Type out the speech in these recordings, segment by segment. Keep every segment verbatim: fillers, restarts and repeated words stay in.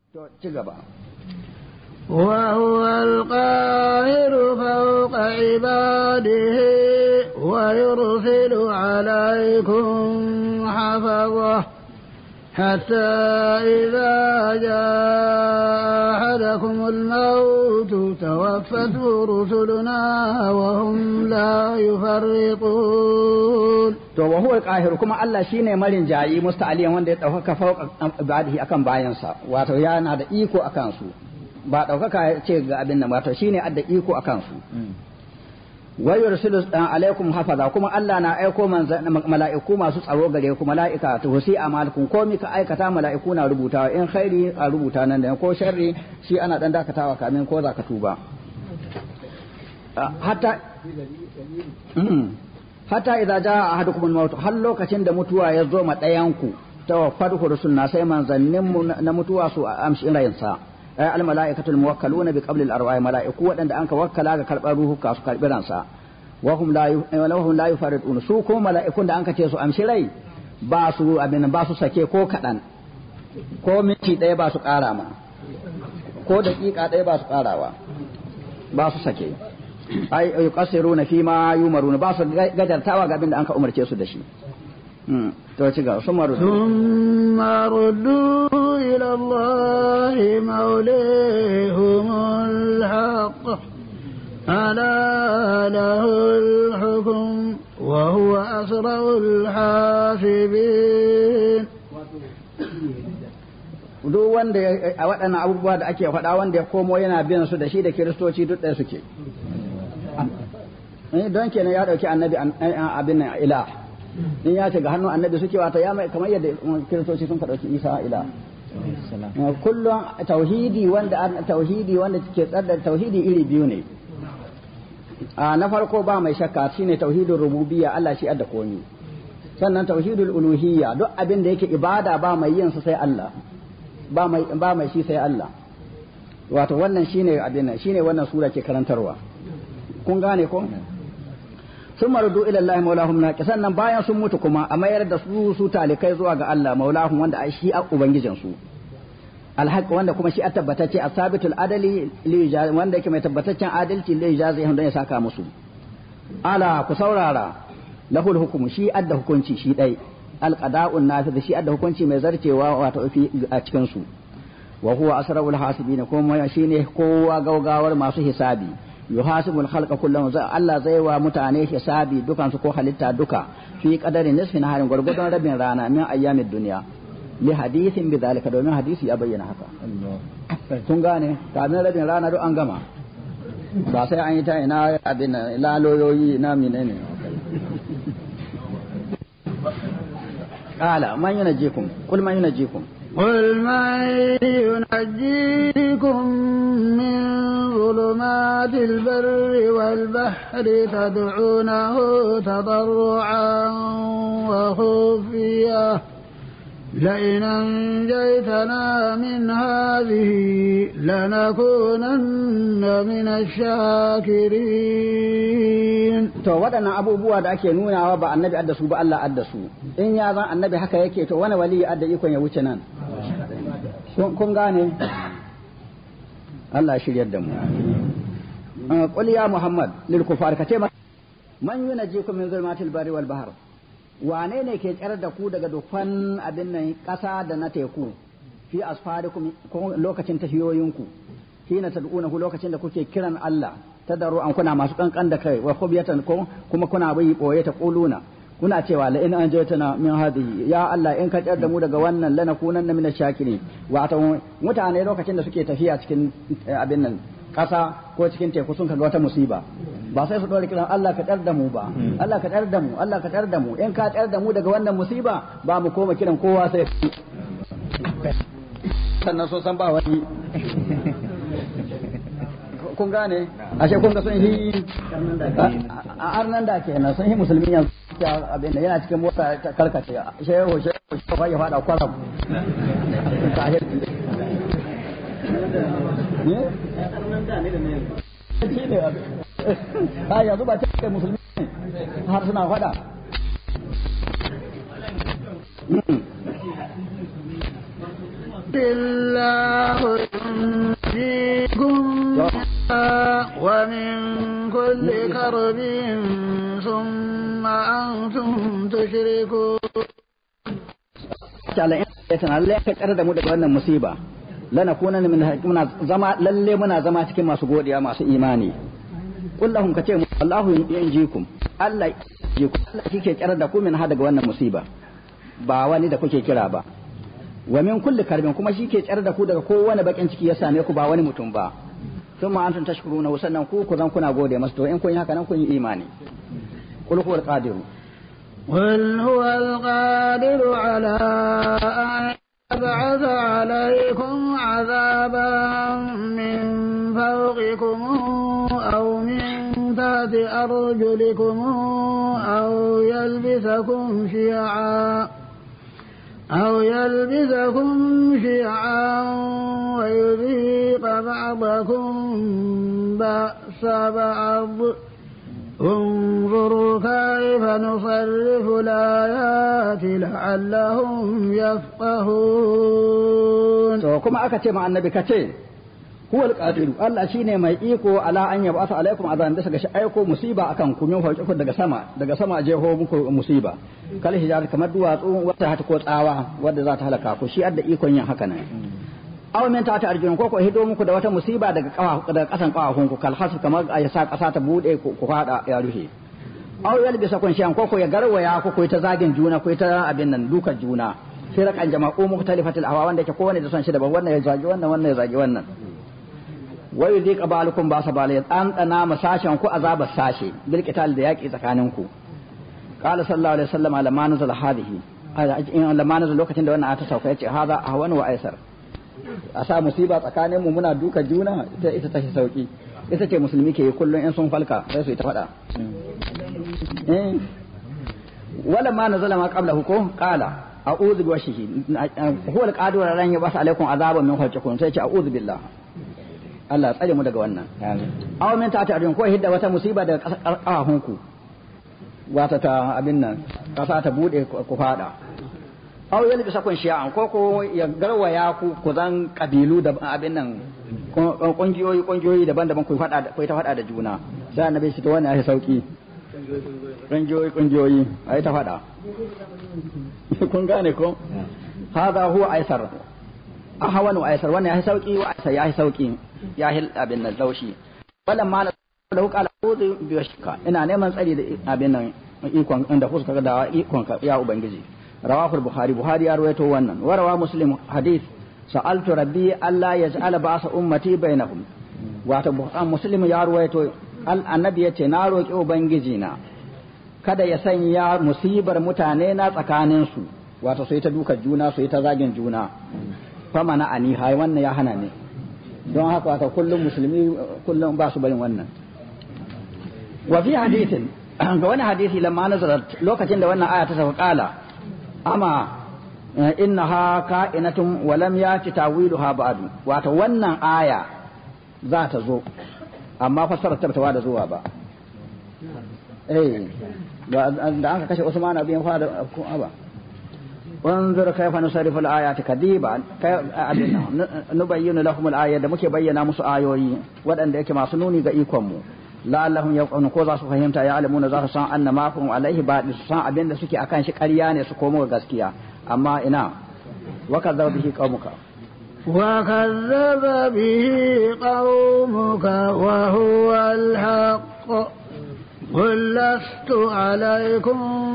to ci gaba وهو القاهر فوق عباده ويرسل عليكم حفظه حتى إذا جاء أحدكم الموت توفته رسلنا وهم لا يفرطون. to wa huwa al-qahir kuma Allah shine marin jayi musta'aliyan wanda ya dauka fauka ibadihi akan bayansa wato yana da iko akan su ba daukaka ce ga abin nan wato shine adda iko akan su wa yursilu alaikum hafaza kuma Allah na aiko mala'iku masu tsaro gare ku mala'ika to husi amalkum ko mika aikata mala'iku na rubutawa in khairi a rubuta nan da ko sharri shi ana dan dakatawa kamin ko zaka tuba hatta hatta idza jaa ahadukum al-maut hal lokacin da mutuwa ya zo ma dayan ku tawaffatu rusulna sai manzannin mu na mutuwa su amshi rayinsa ay al malaikatul muwakkaluna bi qabli al arwah malaiku wadanda anka wakkala ga karbar ruhu ka su karbi ransa wa hum la yuhum la yufaridun su ko malaikun da anka ce su amshi rai ba su abin ba su sake ko kadan ko minti daya ba su kara ma ko daƙiƙa daya ba su karawa ba su sake ay yuqasiruna fi ma yumaruna ba su gajartawa ga abin da anka umarce su da shi to ci ga summa ruddu summa ruddu ila Allah mawlihumul haqq ala lahul hukm wa huwa asrarul hasibin. duk wanda a waɗannan abubuwa da ake faɗa wanda ya komo yana bin su da shi da kiristoci duk ɗaya suke don kenan ya ɗauki annabi abin nan ila in ya ce ga hannun annabi suke wata ya mai kamar yadda kiristoci sun ɗauki isa ila kullum tauhidi wanda tauhidi wanda ke tsada tauhidi iri biyu ne na farko ba mai shakka shine tauhidul rububiyya Allah shi adda komi sannan tauhidul uluhiyya duk abin da yake ibada ba mai yin sa sai Allah ba mai ba mai shi sai Allah wato wannan shine abin nan shine wannan sura ke karantarwa kun gane ko sun marudu ila Allah maulahum na sannan bayan sun mutu kuma a mayar da su su talikai zuwa ga Allah maulahum wanda ai shi a ubangijin su alhaq wanda kuma shi a tabbatacce asabitul adali li wanda yake mai tabbataccen adalci li jazi don ya saka musu ala ku saurara lahul hukumu shi adda hukunci shi dai alqada'un nafi shi adda hukunci mai zarcewa wato fi a cikin su wa huwa asrarul hasibin kuma shine kowa gaugawar masu hisabi yuhasibul khalqa kullahum Allah zai wa mutane hisabi dukan su ko halitta duka fi qadari nisfin harin gurgudun rabin rana min ayyamid dunya li hadithin bidalika domin hadisi ya bayyana haka kun gane kamin rabin rana duk an gama ba sai an yi ta ina abin laloyoyi na menene qala man yunajjikum kul man yunajjikum قل من ينجيكم من ظلمات البر والبحر تدعونه تضرعا وخفيا لئن أنجيتنا من هذه لنكونن من الشاكرين. to waɗannan abubuwa da ake nunawa ba annabi adda su ba Allah adda su in ya zan annabi haka yake to wani wali adda ikon ya wuce nan kun gane Allah shiryar da mu qul ya muhammad lil kufar kace man yunajikum min zulmatil barri wal bahr wane ne ke tsar da ku daga dukkan abin nan ƙasa da na teku fi asfarikum lokacin tafiyoyinku hina tad'unahu lokacin da kuke kiran Allah tadarru an kuna masu kankan da kai wa khubiyatan ko kuma kuna bai boye ta quluna kuna cewa la in anjaytana min hadhihi ya Allah in ka tsar da mu daga wannan lanakunanna min ash-shakirin wato mutane lokacin da suke tafiya cikin abin nan ƙasa ko cikin teku sun kaga wata musiba ba sai su dore kiran Allah ka tsar da mu ba Allah ka tsar da mu Allah ka tsar da mu in ka tsar da mu daga wannan musiba ba mu koma kiran kowa sai sannan so san ba wani kun gane ashe kun ga sun yi a arnan da kenan sun yi musulmi yanzu abin da yana cikin mota ta karkace shehu shehu shehu ya fada kwaram tahir ne arnan da ne da ne ha yanzu ba ta musulmi har suna fada الله ينجيكم ومن كل كرب ثم أنتم تشركون. Allah ya kar da mu daga wannan musiba lana kuna min muna zama lalle muna zama cikin masu godiya masu imani kullahum kace mu Allahu yanjikum Allah yanjikum Allah kike kar da ku min ha daga wannan musiba ba wani da kuke kira ba wa min kulli karbin kuma shi ke kar da ku daga kowane bakin ciki ya same ku ba wani mutum ba thumma antum tashkuruna sannan ku ku zan kuna gode masa to in kun yi haka nan kun yi imani qul huwal qadiru قل هو القادر على أن يبعث عليكم عذابا من فوقكم أو من تحت أرجلكم أو يلبسكم شيعا أو يلبسكم شيعا ويذيق بعضكم بأس بعض انظروا كيف نصرف الآيات لعلهم يفقهون. to kuma aka ce ma annabi kace huwal qadiru Allah shine mai iko ala an yab'atha alaikum azaban bisa ga shi aiko musiba akan ku min fauki daga sama daga sama a jeho muku musiba kal hijar kamar duwatsu wata hata ko tsawa wadda za ta halaka ku shi adda ikon yin haka nan aw min ta arjun ko ko hido muku da wata musiba daga kawa daga kasan kawahun ku kal hasu kamar ya sa kasa ta bude ku fada ya ruhe aw yalbisa kun shan ko ko ya garwaya ku ko ta zagin juna ko ta abin nan dukan juna sai rakan jama'u mukhtalifatil ahwa wanda yake kowanne da son shi daban wannan ya zagi wannan wannan ya zagi wannan wa yudhiqa ba'alukum ba'sa ba'al an dana masashan ku azaba sashe bil qital da yaki tsakanin ku qala sallallahu alaihi wasallam lamma nazala hadhihi in lamma nazala lokacin da wannan aya ta sauka yace hadha ahwan wa aisar a sa musiba tsakanin mu muna duka juna ita ita tashi sauki ita ce musulmi ke kullun in sun falka sai su yi ta fada eh wala ma nazala ma qablahu ko qala a'udhu bi wajhihi huwa al-qadir ran yabasa alaikum azaban min khalqikum sai ce a'udhu billah Allah tsare mu daga wannan amin aw min ta ta'rin ko hidda wata musiba daga kafahunku wata ta abin nan kasa ta bude ku fada aw yalbisa kun shi'an ko ko ya garwaya ku ku zan kabilu da abin nan kungiyoyi kungiyoyi daban-daban ku fada ku ta fada da juna sai annabi shi to wannan ai sauki kungiyoyi kungiyoyi ai ta fada kun gane ko hada huwa aisar ahwanu aisar wannan ai sauki wa aisar ya sauki ya hil abin nan laushi wallan ma da hukala uzu bi washka ina neman tsari da abin nan ikon inda fuska da ikon ya ubangiji رواه البخاري بخاري رويته ونن وروى مسلم حديث سألت ربي ألا يجعل بعث أمتي بينهم واتو مسلم يا رويته النبي يتي نارو كيو بنجينا kada ya sanya musibar mutane na tsakaninsu wato sai ta duka juna sai ta zagin juna fa mana ani hai wannan ya hana ne don haka wato kullum musulmi kullum ba su barin wannan wa fi hadithin ga wani hadisi lamma nazarat lokacin da wannan aya ta sauka kala amma innaha ka'inatun wa lam yati tawiluha ba'du wato wannan aya za ta zo amma fasarar ta bata da zuwa ba eh da an kashe Usman bin Affan ba wanzur kayfa nusarifu al-ayati kadiba abinna nubayyinu lahum al-ayat da muke bayyana musu ayoyi waɗanda yake masu nuni ga ikon mu la'allahum yaqunu ko za su fahimta ya alamuna za su san anna ma hum alaihi ba su san abin da suke akan shi ƙarya ne su komo ga gaskiya amma ina wa kadzaba bihi qaumuka wa kadzaba bihi qaumuka wa huwa al-haqq qul lastu alaykum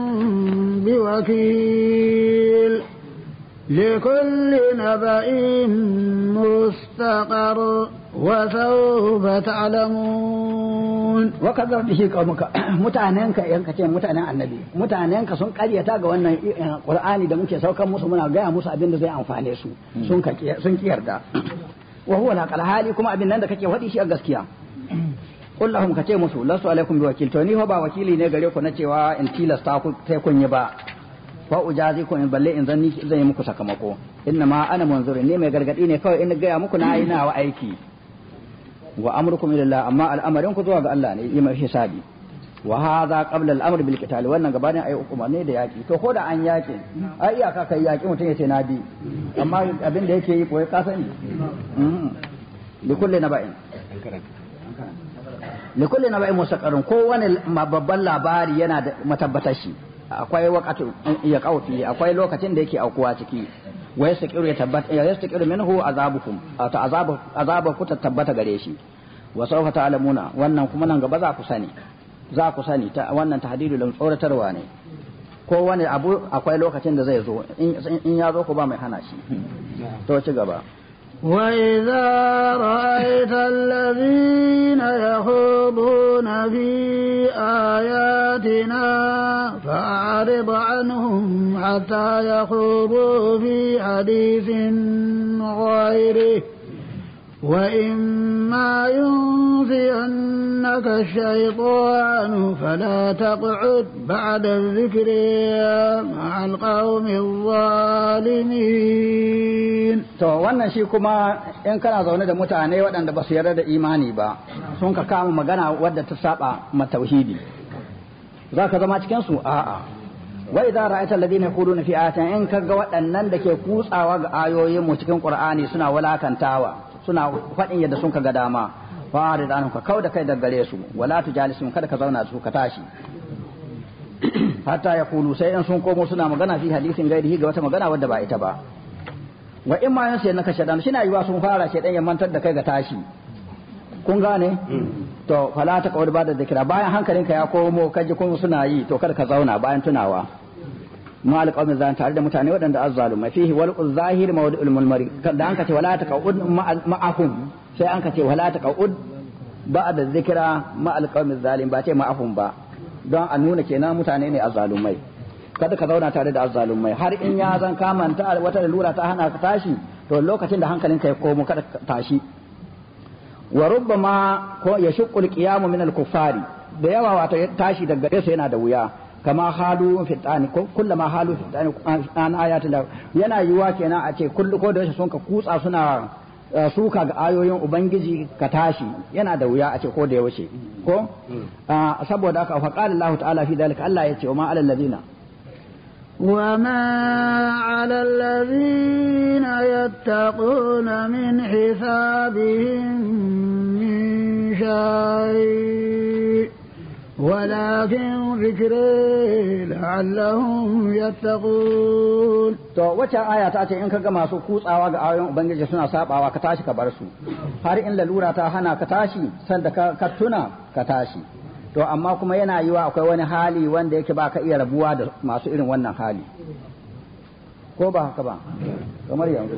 biwakil لكل نبأ مستقر وسوف تعلمون وكذا به قومك mutanenka yanka ce mutanen annabi mutanenka sun karyata ga wannan qur'ani da muke saukan musu muna gaya musu abin da zai amfane su sun ka sun kiyarda wa huwa laqal hali kuma abin nan da kake wadi shi a gaskiya qul lahum kace musu lasu alaikum biwakil to ni ba wakili ne gare ku na cewa in tilasta ku sai kun yi ba fa ujazikum in balle in zanni zan yi muku sakamako inna ma ana munzir ne mai gargadi ne kawai in ga muku na yi nawa aiki wa amrukum ila Allah amma al'amarin ku zuwa ga Allah ne yi mai hisabi wa hadha qabla al-amr bil qital wannan gabanin ayi hukuma ne da yaki to ko da an yaki ai iyaka kai yaki mutun yace na bi amma abin da yake yi koyi ka sani li kulli naba'in li kulli naba'in mustaqarrun ko wani babban labari yana da matabbatar shi akwai waqatu ya kaufi akwai lokacin da yake aukuwa ciki wa yastaqiru ya tabbata ya yastaqiru minhu azabukum ta azabu azabu ta tabbata gare shi wa sawfa ta'lamuna wannan kuma nan gaba za ku sani za ku sani ta wannan tahdidu lan tsoratarwa ne ko wani abu akwai lokacin da zai zo in ya zo ku ba mai hana shi to ci gaba وإذا رأيت الذين يخوضون في آياتنا فأعرض عنهم حتى يخوضوا في حديث غيره وإما ينسينك الشيطان فلا تقعد بعد الذكر مع القوم الظالمين to wannan shi kuma in kana zaune da mutane waɗanda ba su yarda da imani ba sun ka kama magana wadda ta saba ma tauhidi za ka zama cikin su a'a wa idza ra'aita alladhina yaquluna fi ayatin in kaga waɗannan da ke kutsawa ga ayoyin mu cikin qur'ani suna walakantawa suna faɗin yadda sun kaga dama fa'arid anhum ka kauda kai daga gare su wala tujalisum kada ka zauna su ka tashi hatta yaqulu sai in sun komo suna magana fi hadisin gairihi ga wata magana wadda ba ita ba wa in ma yan sai naka shaɗan shi na yiwa sun fara shaidan ya mantar da kai ga tashi kun gane to fala ta kawar ba da zikira bayan hankalinka ya komo kaji kun suna yi to kada ka zauna bayan tunawa ma alqawmi zan tare da mutane waɗanda azzalumai fihi wal zahir mawdu'ul mulmari da an ka ce wala ta qawud ma'ahum sai an ka ce wala ta qawud ba'da zikira ma alqawmi zalim ba ce ma'ahum ba don a nuna kenan mutane ne azzalumai kada ka zauna tare da azzalumai har in ya zan kamanta wata lura ta hana ka tashi to lokacin da hankalinka ya komo kada ka tashi wa rubbama ko ya shuqqul qiyamu min al-kuffari da yawa wato tashi daga gare su yana da wuya kama halu fi tani ko kullama halu fi tani an ayatul yana yiwa kenan a ce kullu ko da yaushe sun ka kutsa suna suka ga ayoyin ubangiji ka tashi yana da wuya a ce ko da yaushe ko saboda haka fa qala Allah ta'ala fi dalika Allah yace wa ma alal ladina وما على الذين يتقون من حسابهم من شيء ولكن ذكر لعلهم يتقون to wace aya ta ce in kaga masu kutsawa ga ayoyin ubangiji suna sabawa ka tashi ka bar su har in lalura ta hana ka tashi sanda ka tuna ka tashi to amma kuma yana yiwa akwai wani hali wanda yake ba ka iya rabuwa da masu irin wannan hali ko ba haka ba kamar yanzu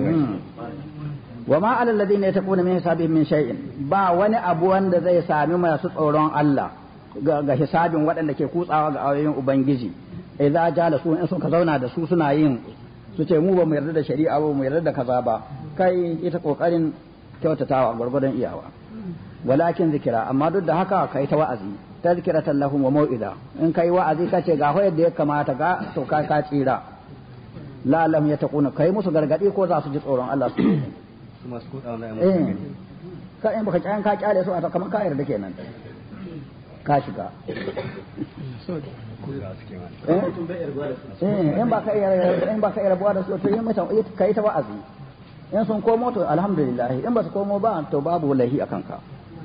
wa ma alal ladina yatakuna min hisabihim min shay'in ba wani abu wanda zai sami masu tsoron Allah ga hisabin waɗanda ke kutsawa ga ayoyin ubangiji idza jala su in sun ka zauna da su suna yin su ce mu ba mu yarda da shari'a ba mu yarda da kaza ba kai ita kokarin kyautatawa gurgurdan iyawa walakin zikira amma duk da haka kai ta wa'azi tazkiratan lahum wa mau'ida in kai wa'azi kace ga hoyar da ya kamata ga to ka ka tsira la lam yataquna kai musu gargadi ko za su ji tsoron Allah su su masu kudawa na yamma ka in baka kyan ka kyale su a kamar ka yarda kenan ka shiga eh in ba ka yarda in ba ka yarda da su to yi mata kai ta wa'azi in sun komo to alhamdulillah in ba su komo ba to babu lahi akan ka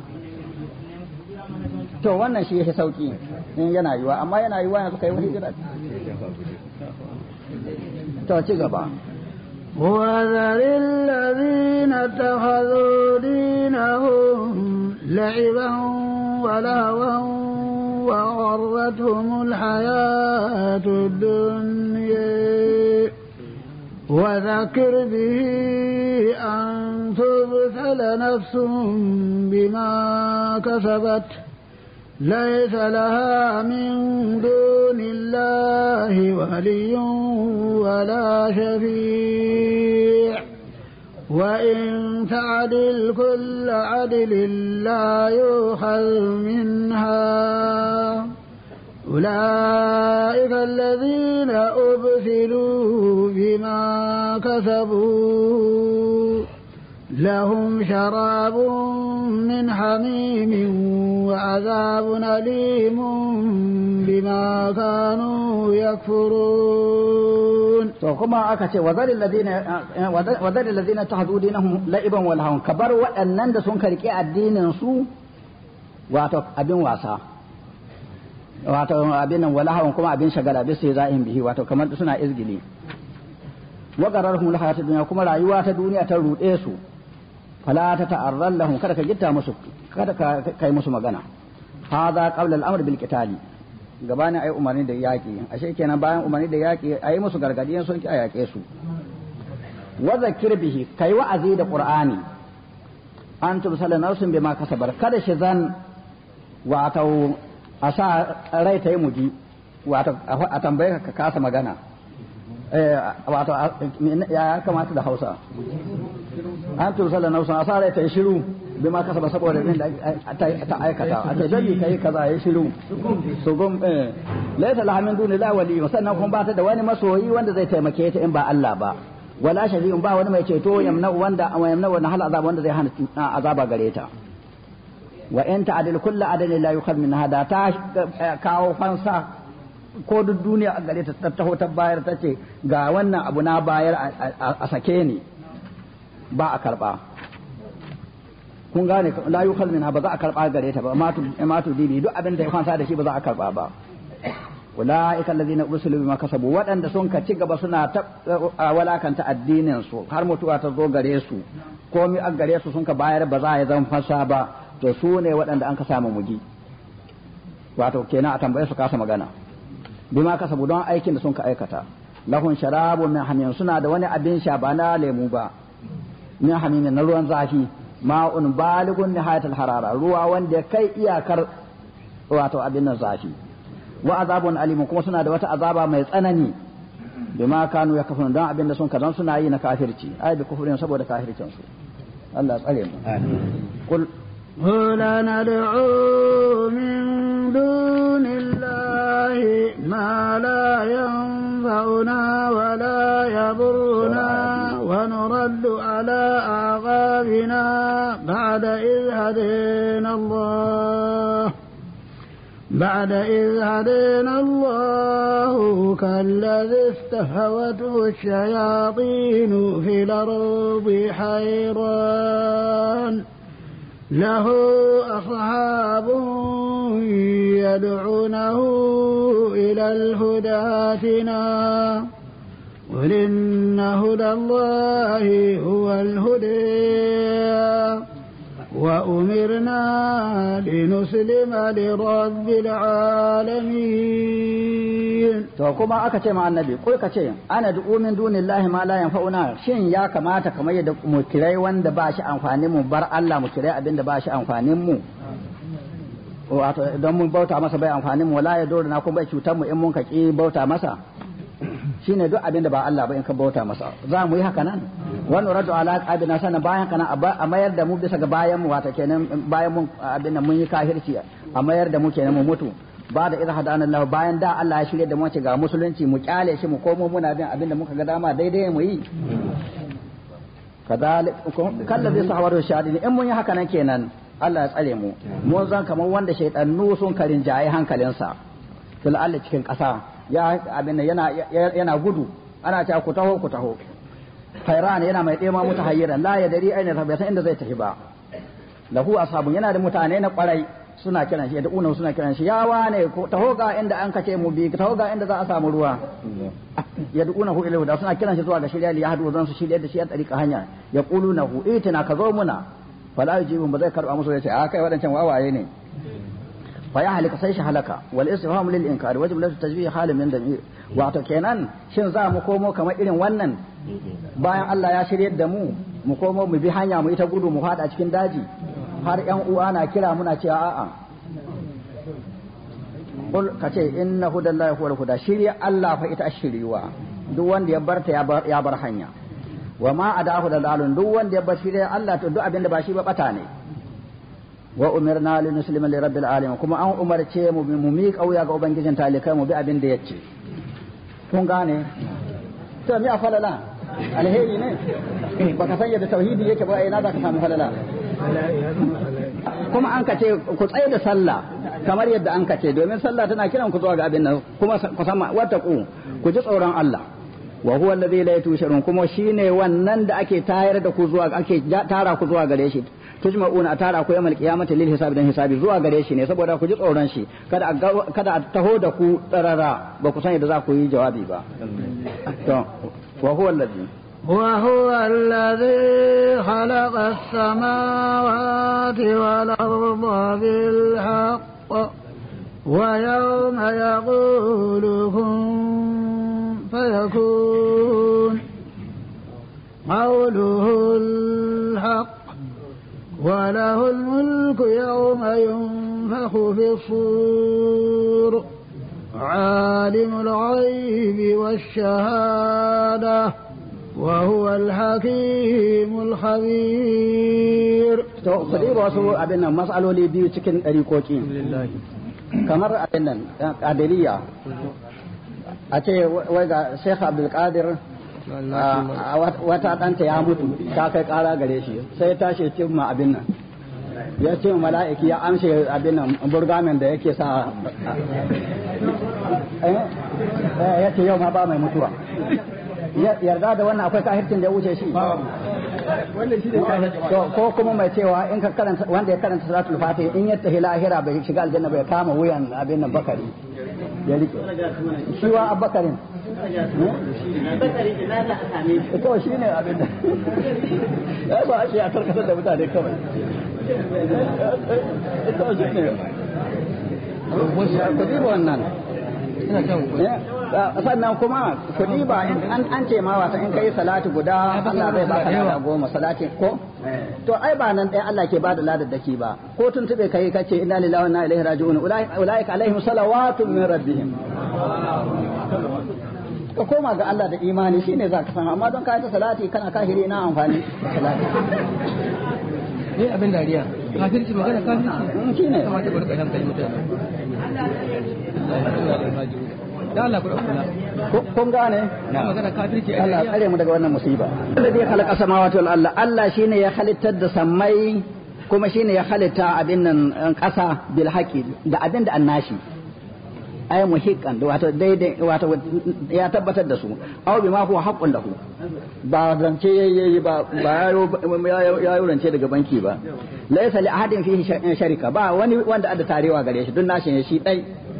to wannan shi yake sauki in yana yiwa amma yana yiwa yanzu kai wani hijira to ci gaba وذر الذين اتخذوا دينهم لعبا ولهوا وغرتهم الحياة الدنيا وذكر به أن تبتل نفس بما كسبت ليس لها من دون الله ولي ولا شفيع وإن تعدل كل عدل لا يؤخذ منها أولئك الذين أبسلوا بما كسبوا لهم شراب من حميم وعذاب أليم بما كانوا يكفرون. to kuma aka ce wazaril ladina wazaril ladina tahdu dinahum la'iban wal hawan kabar waɗannan da sun karki addinin su wato abin wasa wato abin nan wala hawan kuma abin shagala bi sai za'in bihi wato kamar suna izgili wa qararhum al hayatid dunya kuma rayuwa ta duniya ta rude su fala ta ta'arral lahum kada ka gitta musu kada ka kai musu magana hada qabla al-amr bil qitali gabanin ayi umarni da yaki ashe kenan bayan umarni da yaki ayi musu gargadi sun ki ayake su wa zakir bihi kai wa'azi da qur'ani an tubsala nafsun bima kasabar kada shi zan wato asa rai ta yi muji wato a tambaye ka kasa magana eh wato ya kamata da Hausa an tursala nausan asara ta shiru bima kasaba saboda din da ta aikata a ce dai kai kaza ya shiru so gum eh laysa laha min duni la wali sannan kuma ba ta da wani masoyi wanda zai taimake ta in ba Allah ba wala shafi'un ba wani mai ceto yamna wanda yamna wanda hal azab wanda zai hana azaba gare ta wa in ta'dil kullu adli la yukhad min hada ta kawo fansa ko duk duniya a gare ta taho ta bayar ta ce ga wannan abu na bayar a sake ni ba a karba kun gane la yukhal minha ba za a karba gare ta ba matu matu dini duk abin da ya kwanta da shi ba za a karba ba ulaika allazina ursilu bima kasabu wadanda sun ka ci gaba suna ta walakanta addinin su har mutuwa ta zo gare su komai a gare su sun ka bayar ba za ya zama fasa ba to su ne waɗanda an ka samu mugi wato kenan a tambaye su kasa magana bima kasabu don aikin da sun ka aikata lahun sharabun min hamim suna da wani abin sha ba na lemu ba min hamim na ruwan zafi ma'un baligun nihayatul harara ruwa wanda ya kai iyakar wato abin nan zafi wa azabun alim kuma suna da wata azaba mai tsanani bima kanu yakfurun don abin da sun kazan suna yi na kafirci ai da kufurin saboda kafircin su Allah tsare mu amin kul قل ندعو من دون الله ما لا ينفعنا ولا يضرنا ونرد على أعقابنا بعد إذ هدينا الله بعد إذ هدينا الله كالذي استهوته الشياطين في الأرض حيران له أصحاب يدعونه إلى الهدى ائتنا قل إن هدى الله هو الهدى وأمرنا لنسلم لرب العالمين. to kuma aka ce ma annabi ko ka ce ana du'u min dunillahi ma la yanfa'una shin ya kamata kamar yadda mu kirai wanda ba shi amfanin mu bar Allah mu kirai abinda ba shi amfanin mu wato idan mun bauta masa bai amfanin mu wala ya dole na kuma bai cutar mu in mun ka ki bauta masa shine duk abinda ba Allah ba in ka bauta masa za mu yi haka nan wani radu ala qabina sana bayan kana a mayar da mu bisa ga bayan mu wato kenan bayan mun abin nan mun yi kafirci a mayar da mu kenan mu mutu ba da idha hadana Allah bayan da Allah ya shirye da mu ce ga musulunci mu kyale shi mu komo muna bin abin da muka ga dama daidai mu yi kadalik kallazi sahawar shadini in mun yi haka nan kenan Allah ya tsare mu mun zan kamar wanda shaytanu sun karin jaye hankalinsa fil Allah cikin ƙasa ya abin nan yana yana gudu ana cewa ku taho ku taho khairan yana mai ɗema mutu hayyiran la ya dari aina ta bai san inda zai tafi ba lahu ashabun yana da mutane na kwarai suna kiran shi da una suna kiran shi ya wane ko taho ga inda an kace mu bi taho ga inda za a samu ruwa ya duuna hu ilahu da suna kiran shi zuwa ga shirya li yahdu zan su shirya da shi a tsarika hanya ya quluna hu itina ka zo muna fala yajibun ba zai karba musu yace a kai wadancan wawaye ne fa ya halika sai shi halaka wal istifham lil inkar wajib la tajbih halin min damir wato kenan shin za mu komo kamar irin wannan bayan Allah ya shiryar da mu mu komo mu bi hanya mu ita gudu mu fada cikin daji har ƴan uwa na kira muna cewa a'a kul kace inna hudallahi huwal huda shirya Allah fa ita shiriwa duk wanda ya barta ya bar ya bar hanya wa ma adahu dalalun duk wanda ya bar shirya Allah to duk abinda ba shi ba bata ne wa umirna li nuslima li rabbil alamin kuma an umarce mu mu mi kauya ga ubangijin talikai mu bi abin da yace kun gane to mi afalala alheri ne baka san yadda tauhidi yake ba ina za ka samu falala kuma an ka ce ku tsaye da sallah kamar yadda an ka ce domin sallah tana kiran ku zuwa ga abin nan kuma ku san wata ku ku ji tsoron Allah wa huwa alladhi la yatushirun kuma shine wannan da ake tayar da ku zuwa ake tara ku zuwa gare shi tujma'una a tara ku yamal qiyamati lil hisabi dan hisabi zuwa gare shi ne saboda ku ji tsoron shi kada kada a taho da ku tsarara ba ku san yadda za ku yi jawabi ba to wa huwa alladhi وهو الذي خلق السماوات والأرض بالحق ويوم يقول كن فيكون قوله الحق وله الملك يوم ينفخ في الصور عالم الغيب والشهادة وهو الحكيم الخبير. to kudi ba su abin nan mas'aloli biyu cikin dariƙoƙi kamar abin nan qadiriyya a ce wai ga Sheikh Abdul Qadir wata ɗanta ya mutu ta kai ƙara gare shi sai ta ce cin ma abin nan ya ce mala'iki ya amshe abin nan burgamen da yake sa ya ce yau ma ba mai mutuwa yarda da wannan akwai kahircin da ya wuce shi ko kuma mai cewa in ka karanta wanda ya karanta salatul fatih in ya tafi lahira bai shiga aljanna bai kama wuyan abin nan bakari ya rike shi wa abakarin bakari ina za a same shi to shine abin nan ya ba shi a karkatar da mutane kawai to shine ko dai wannan sannan kuma kuɗi ba an an ce ma wata in kai salati guda Allah zai baka lada goma salati ko to ai ba nan ɗaya Allah ke bada ladar daki ba ko tun tube kai kace inna lillahi wa inna ilaihi raji'un ulaika alaihim salawatun min rabbihim ka koma ga Allah da imani shine zaka san amma don kai ta salati kana kahiri na amfani salati ne abin dariya kafirci magana kafirci shine kamar da barka hankali mutane da Allah kula kun gane magana kafirci Allah tsare mu daga wannan musiba alladhi khalaqa samawati wal arda Allah shine ya halittar da sammai kuma shine ya halitta abin nan kasa bil haqi da abin da annashi ay muhiqqan wato daidai wato ya tabbatar da su aw bima huwa haqqun lahu ba zance yayi ba ba ya rance daga banki ba laysa li ahadin fihi sharika ba wani wanda ada tarewa gare shi dun nashi ne shi dai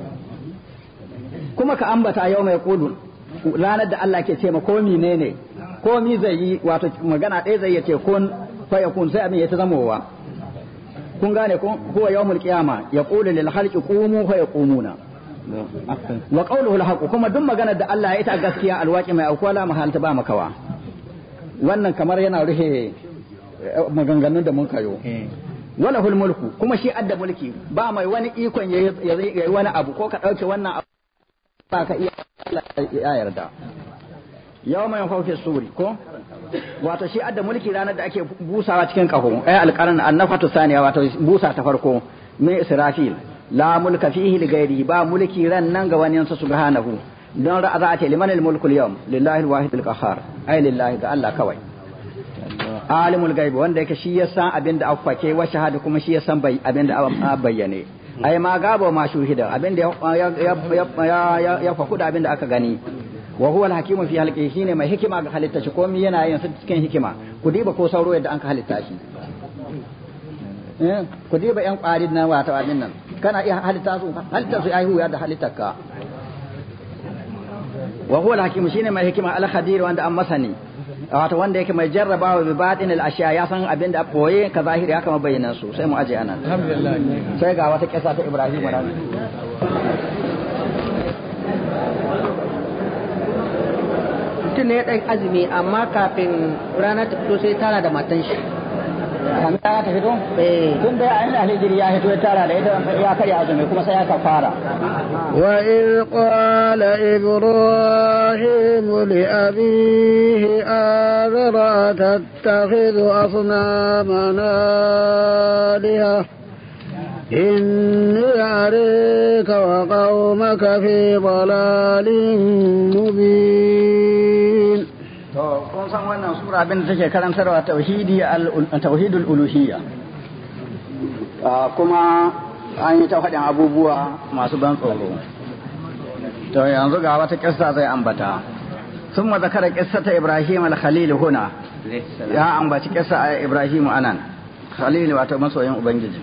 kuma ka ambata yau mai kudu ranar da Allah ke ce ma ko menene komi zai yi wato magana ɗaya zai yace kun fa yakun sai abin ya ta zamowa kun gane ko huwa yawmul qiyama yaqulu lil khalqi qumu fa yaqumuna wa qawluhu al haqq kuma duk maganar da Allah ya ita gaskiya alwaqi mai akwala mahalta ba makawa wannan kamar yana rufe maganganun da mun kayo walahul mulku kuma shi adda mulki ba mai wani ikon yayi wani abu ko ka dauke wannan abu ba ka iya ya yarda yau mai fauke suri ko wato shi adda mulki ranar da ake busawa cikin kaho ay alqaran annafatu saniya wato busa ta farko mai israfil la mulka fihi li ghairi ba mulki ran nan ga wani yansa subhanahu don ra'a za ta liman al-mulku al-yawm lillahi al-wahid al-qahhar ay lillahi ga Allah kawai alimul ghaib wanda yake shi ya san abinda afake wa shahada kuma shi ya san bai abinda bayyane ai ma gaba ma shuhida abinda ya ya faku da abinda aka gani wa huwa al-hakimu fi halqihi shine mai hikima ga halitta shi komai yana yin su cikin hikima ku diba ko sauro yadda an ka halitta shi eh ku diba yan ƙwarin nan wato abin nan kana iya halitta su halitta su ai huya da halittarka wa huwa al-hakimu shine mai hikima al-khadir wanda an masani wato wanda yake mai jarrabawa bi batin al-ashiya ya san abinda a boye ka zahiri haka mabayyanan su sai mu aje anan alhamdulillah sai ga wata kisa ta Ibrahim ran mutum ne ya ɗan azumi amma kafin rana ta fito sai tara da matan shi kan ta ta fito tun da an alhijiri ya fito ya tara da ita ya karya azumi kuma sai ya kafara wa in qala ibrahim li abihi azara tattakhidhu asnamana liha إني أريك وقومك في ضلال مبين to to kun san wannan sura abin da take karantarwa tauhidi al-tauhidul uluhiyya kuma an yi ta faɗin abubuwa masu ban tsoro to yanzu ga wata kissa zai ambata ثم ذكر قصة إبراهيم الخليل هنا يا أم باتي قصة إبراهيم أنان خليل واتو مسوين أبنجي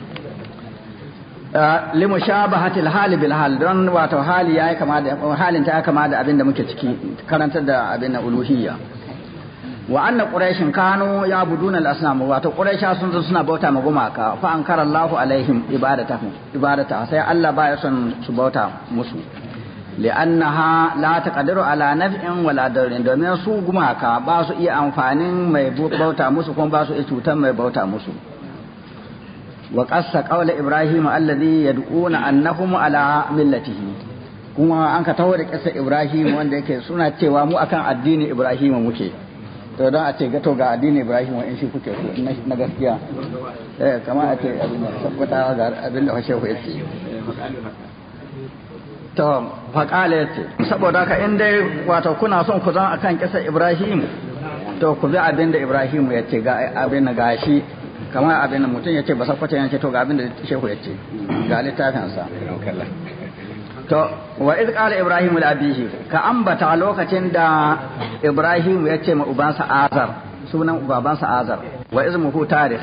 لمشابهة الحال بالحال دون واتو حالي يا كما دا حال انت كما دا أبين دا muke ciki karanta da abin na uluhiyya wa anna quraish kanu ya'buduna al-asnam wato quraisha sun zo suna bauta ma gumaka fa ankara Allahu alaihim ibadatahu ibadata sai Allah ba ya son su bauta musu li'annaha la taqdiru ala naf'in wala darrin domin su gumaka ba su iya amfanin mai bauta musu kuma ba su iya cutar mai bauta musu wa qassa qawla ibrahim alladhi yad'una annahum ala millatihi kuma an ka tawo da kissa ibrahim wanda yake suna cewa mu akan addini ibrahim muke to don a ce gato ga addini ibrahim wa in shi kuke so na gaskiya eh kamar a ce abin da tabbata ga abin da shehu yake to faƙala ya ce saboda haka in dai wato kuna son ku zan akan kisa ibrahim to ku bi abin da ibrahim ya ce ga abin da gashi kamar abin da mutum ya ce ba sakwata ya ce to ga abin da shehu ya ce ga littafinsa to wa iz qala ibrahim li abihi ka ambata lokacin da ibrahim ya ce ma ubansa azar sunan babansa azar wa izmuhu tarikh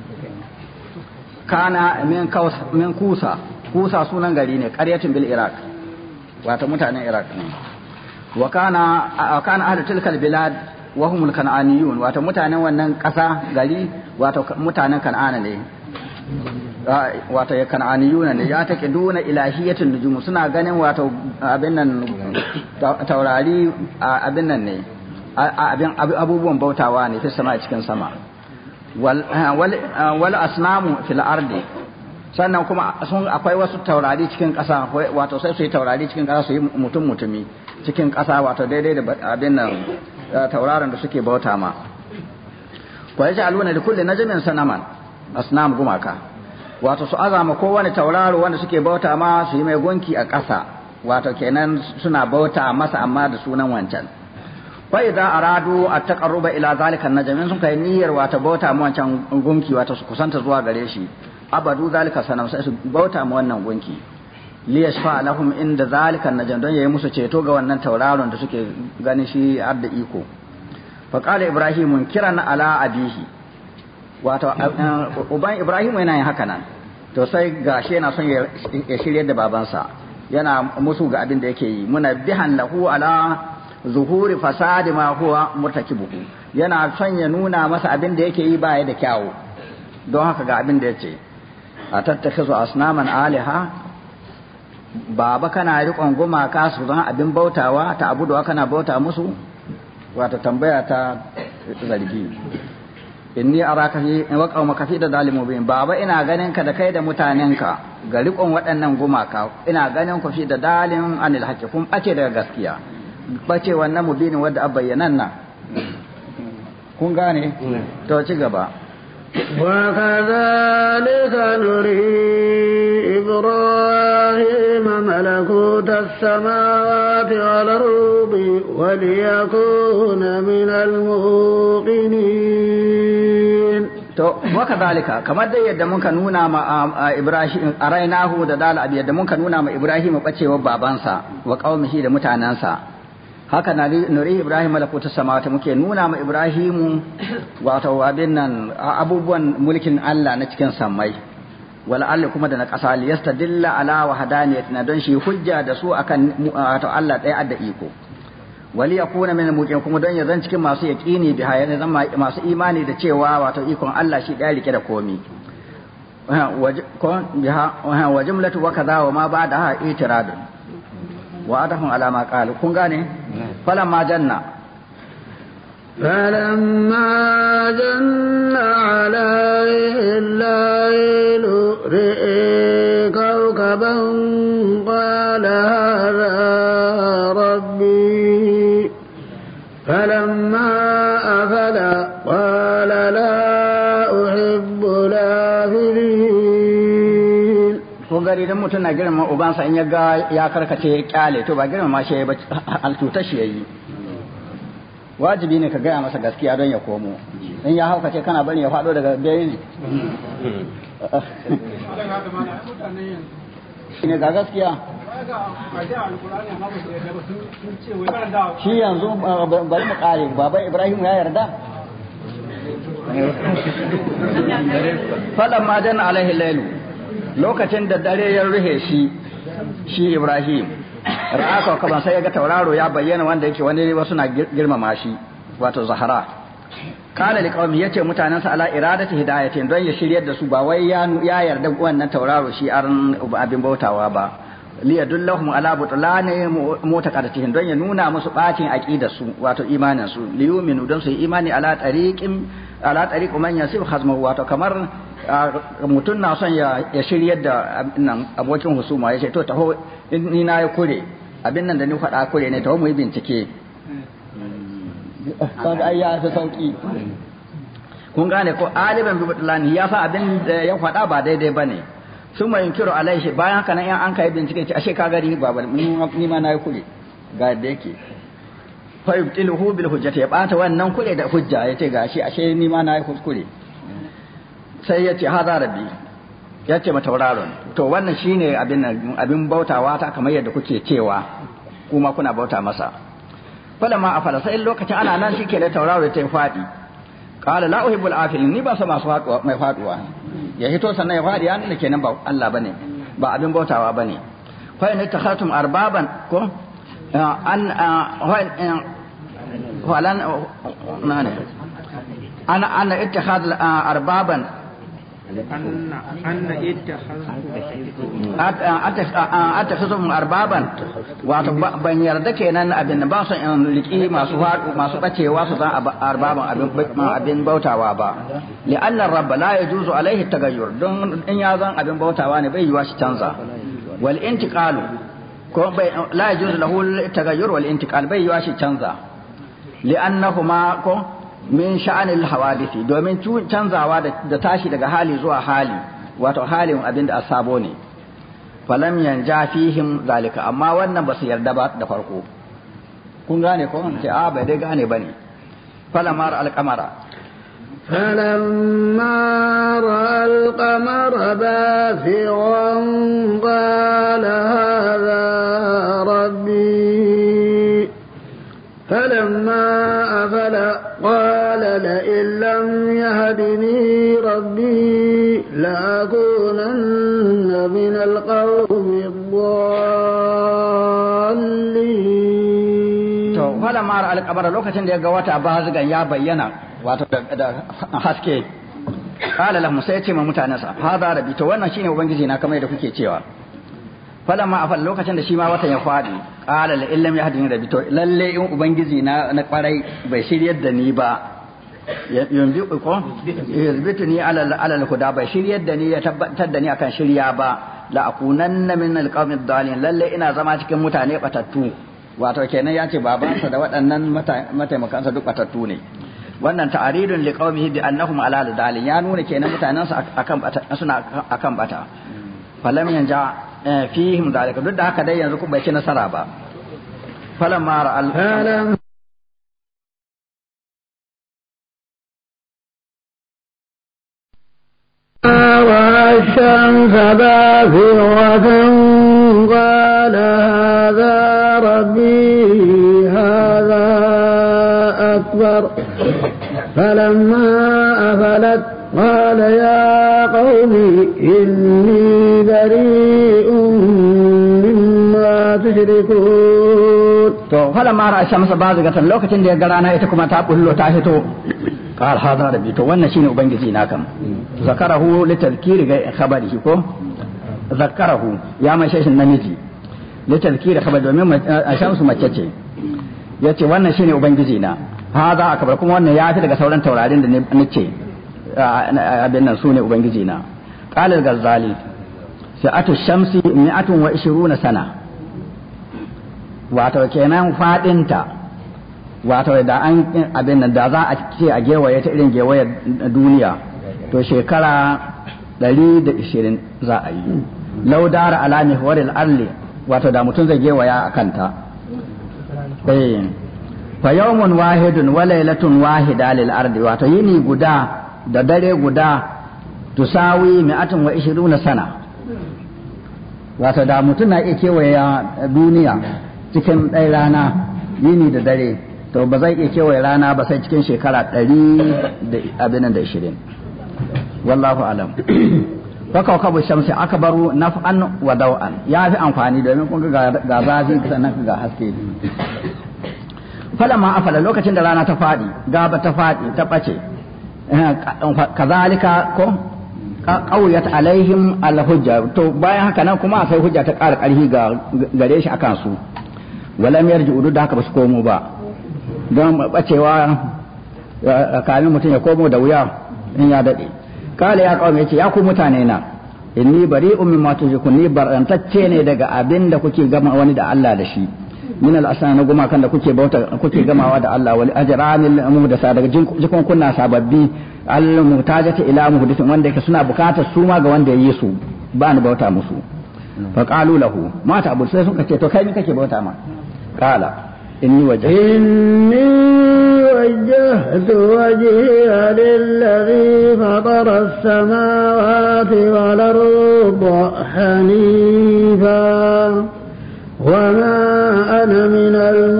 kana min kaus min kusa kusa sunan gari ne qaryatun bil iraq wato mutanen iraq ne wa kana kana ahlu tilkal bilad wa humul kan'aniyun wato mutanen wannan kasa gari wato mutanen kan'ana ne wato ya kan'aniyuna ne ya take duna ilahiyatul nujum suna ganin wato abin nan taurari abin nan ne abin abubuwan bautawa ne fi sama cikin sama wal wal asnamu fil ardi sannan kuma sun akwai wasu taurari cikin ƙasa wato sai su yi taurari cikin ƙasa su yi mutum mutumi cikin ƙasa wato daidai da abin nan tauraron da suke bauta ma wa yaja aluna da kulli najmin sanaman asnam gumaka wato su azama kowane tauraro wanda suke bauta ma su yi mai gunki a ƙasa wato kenan suna bauta masa amma da sunan wancan fa idza aradu at-taqarruba ila zalika an-najm sun kai niyyar wato bauta ma wancan gunki wato su kusanta zuwa gare shi abadu zalika sanam sai su bauta ma wannan gunki li yashfa lahum inda zalika an-najm don yayi musu ceto ga wannan tauraron da suke ganin shi adda iko fa qala ibrahim kiran ala abihi wato uban ibrahim yana yin haka nan to sai gashi yana son ya shirye da babansa yana musu ga abin da yake yi muna bihan lahu ala zuhuri fasadi ma huwa murtakibuhu yana son ya nuna masa abin da yake yi baya da kyawu don haka ga abin da yace a tattakhizu asnaman aliha baba kana riƙon gumaka su zan abin bautawa ta abuduwa kana bauta musu wato tambaya ta zargi inni araka fi wa qaumaka fi da zalimu bin baba ina ganin ka da kai da mutanenka ga riƙon waɗannan gumaka ina ganin ku fi da dalin anil haqqi kun bace daga gaskiya bace wannan mubinin wanda a bayyanan nan kun gane to ci gaba وكذلك نري إبراهيم ملكوت السماوات والأرض وليكون من الموقنين to waka zalika kamar dai yadda muka nuna ma Ibrahim arainahu da dal abi yadda muka nuna ma Ibrahim bacewar babansa wa qaumihi da mutanansa haka na nuri Ibrahim malakutus samawati muke nuna ma Ibrahim wato abin nan abubuwan mulkin Allah na cikin sammai wal Allah kuma da na ƙasa li yastadilla ala wahdaniyatina don shi hujja da su akan wato Allah ɗaya adda iko wali yakuna min muqin kuma don ya zan cikin masu yaqini bi hayya zan masu imani da cewa wato ikon Allah shi ɗaya rike da komi ko biha wa jumlatu wa kaza wa ma ba'daha itirad wa adahum ala ma qalu kun gane falamma janna فلما جن عليه الليل رئي كوكبا قال هذا ربي فلما أفل قال لا أحب الآفلين ko gari dan mutum na girma ubansa in ya ga ya karkace ya kyale to ba girma ma shi ba altuta shi yayi wajibi ne ka gaya masa gaskiya don ya komo in ya hauka ce kana bari ya faɗo daga bene ne ne ga gaskiya shi yanzu bari mu kare baba Ibrahim ya yarda falan ma janna alaihi lailu lokacin da dare ya ruhe shi shi Ibrahim ra'aka kaman sai ya ga tauraro ya bayyana wanda yake wani wasu na girmama shi wato Zahra kana li qaumi yace mutanen sa ala iradati hidayatin don ya shiryar da su ba wai ya ya yarda wannan tauraro shi aran abin bautawa ba li yadullahum ala butlani mutaqaddatihim don ya nuna musu bacin aqidar su wato imanin su li yu'minu don su imani ala tariqin ala tariq man yasib khazmahu wato kamar mutun na son ya ya shiryar da nan abokin husuma yace to taho ni na ya kure abin nan da ni faɗa kure ne taho mu yi bincike kaga ai ya fi sauki kun gane ko aliban bi butlani ya fa abin da ya faɗa ba daidai bane sun mai kiro alaihi bayan haka nan in an kai bincike ce ashe ka gari ba ni ma na yi kure ga yadda yake fa yubtiluhu bil hujjati ya bata wannan kure da hujja yace gashi ashe ni ma na yi kuskure sai yace hada rabbi yace ma tauraron to wannan shine abin abin bautawa ta kamar yadda kuke cewa kuma kuna bauta masa falama afala sai lokacin ana nan shike da tauraro ta fadi qala la uhibbul afilin ni ba sa masu faduwa mai faduwa ya hito sannan ya fadi ya nuna kenan ba Allah bane ba abin bautawa bane fa in takhatum arbaban ko an walan nane ana ana ittakhad arbaban anna anna ittakhadhum arbaban wato ban yarda kenan abin ba su in liki masu hadu masu bacewa su zan arbaban abin abin bautawa ba li'anna rabb la yajuzu alaihi tagayyur don in ya zan abin bautawa ne bai yiwa shi canza wal intiqalu ko bai la yajuzu lahu tagayyur wal intiqal bai yiwa shi canza li'annahuma ko min sha'anil hawadisi domin canzawa da tashi daga hali zuwa hali wato halin abin da asabo ne falam yanja fihim zalika amma wannan ba su yarda ba da farko kun gane ko ce a bai dai gane bane falamar alqamara فلما رأى القمر بازغا قال هذا ربي فلما أفل قال لئن لم يهدني ربي لأكونن من القوم الضالين to wala mara alqabara lokacin da ya ga wata bazigan ya bayyana wato da haske qala lahum sai ce ma mutanansa hada rabbi to wannan shine ubangiji na kamar da kuke cewa falamma afal lokacin da shi ma watan ya fadi qala la illam yahdini rabbi to lalle in ubangiji na na kwarai bai shiryar da ni ba yanzu ko yazbituni ala ala al-huda bai shiryar da ni ya tabbatar da ni akan shirya ba la akunanna min al-qawmi ad-dallin lalle ina zama cikin mutane batattu wato kenan ya ce babansa da waɗannan mataimakansa duk batattu ne wannan ta'aridun li qaumihi bi annahum ala al-dallin ya nuna kenan mutanansa akan bata suna akan bata falam yanja fihim zalika duk da haka dai yanzu kun bai ci nasara ba falamma ra'al والشمس بازغة قال هذا ربي هذا أكبر فلما أفلت قال يا قوم إني بريء مما تشركون to falamma ra'a shamsa bazigatan lokacin da ya ga rana ita kuma ta bullo ta fito qal hada rabbi to wannan shine ubangiji na kam zakarahu litadhkiri ga khabarihi ko zakarahu ya mai sheshin namiji litadhkiri khabari domin shamsu mace ce yace wannan shine ubangiji na hada akbar kuma wannan ya fi daga sauran taurarin da nace abin nan sune ubangiji na qala al-ghazali sa'atu shamsi mi'atun wa ishiruna sana wato kenan fadinta wato da an abin nan da za a ce a gewaye ta irin gewaye duniya to shekara ɗari da ishirin za a yi laudara alami waril arli wato da mutum zai gewaya a kanta eh fa yawmun wahidun wa laylatun wahida lil ardi wato yini guda da dare guda tusawi mi'atun wa ishiruna sana wato da mutum na iya kewaye duniya cikin ɗaya rana yini da dare to ba zai iya kewaye rana ba sai cikin shekara ɗari da abin da ishirin wallahu alam faka kabu shamsi akbaru naf'an wa daw'an ya fi amfani domin kun ga ga zafi sannan ga haske falamma afala lokacin da rana ta fadi gaba ta fadi ta bace kazalika ko qawiyat alaihim alhujja to bayan haka nan kuma sai hujja ta ƙara ƙarfi ga gare shi akan su walam yarji'u da haka ba su komo ba don bacewa kamin mutum ya komo da wuya in ya dade kala ya kawo yace ya ku mutane na inni bari'un mimma tushrikun ni barantacce ne daga abin da kuke gama wani da Allah da shi min al-asana na gumakan da kuke bauta kuke gamawa da Allah wal ajranil muhdasa daga jikon kunna sababbi al-mutajati ila muhdisin wanda yake suna bukatar su ma ga wanda yayi su ba ni bauta musu fa qalu lahu ma ta abu sai sun kace to kai ni kake bauta ma qala inni wajhtu inni wajjahtu wajhiya lillazi fatara as-samawati wal arda hanifa وما أنا من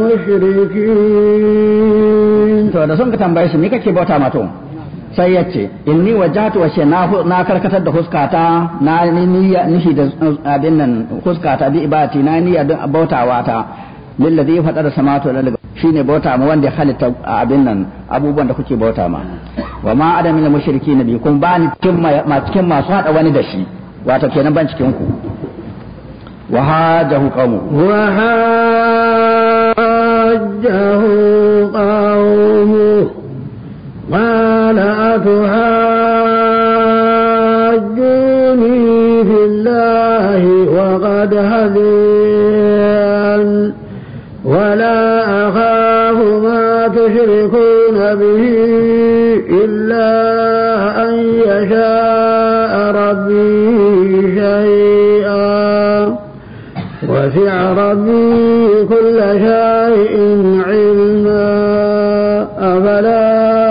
المشركين to da sun ka tambaye shi me kake bauta ma to sai yace inni wajhatu wa na na karkatar da huskata na niyya nishi da abin nan huskata bi ibati na niyya da bautawa ta lillazi fatara samawati wal ardi shine bauta ma wanda halitta abin nan abubuwan da kuke bauta ma wa ma adam min mushrikin bi kun ba ni cikin ma cikin masu hada wani da shi wato kenan ban cikin ku وحاجه قومه وحاجه قومه قال أتحاجوني في الله وقد هدين ولا أخاف ما تشركون به إلا أن يشاء ربي شيئا وسع ربي كل شيء علما أفلا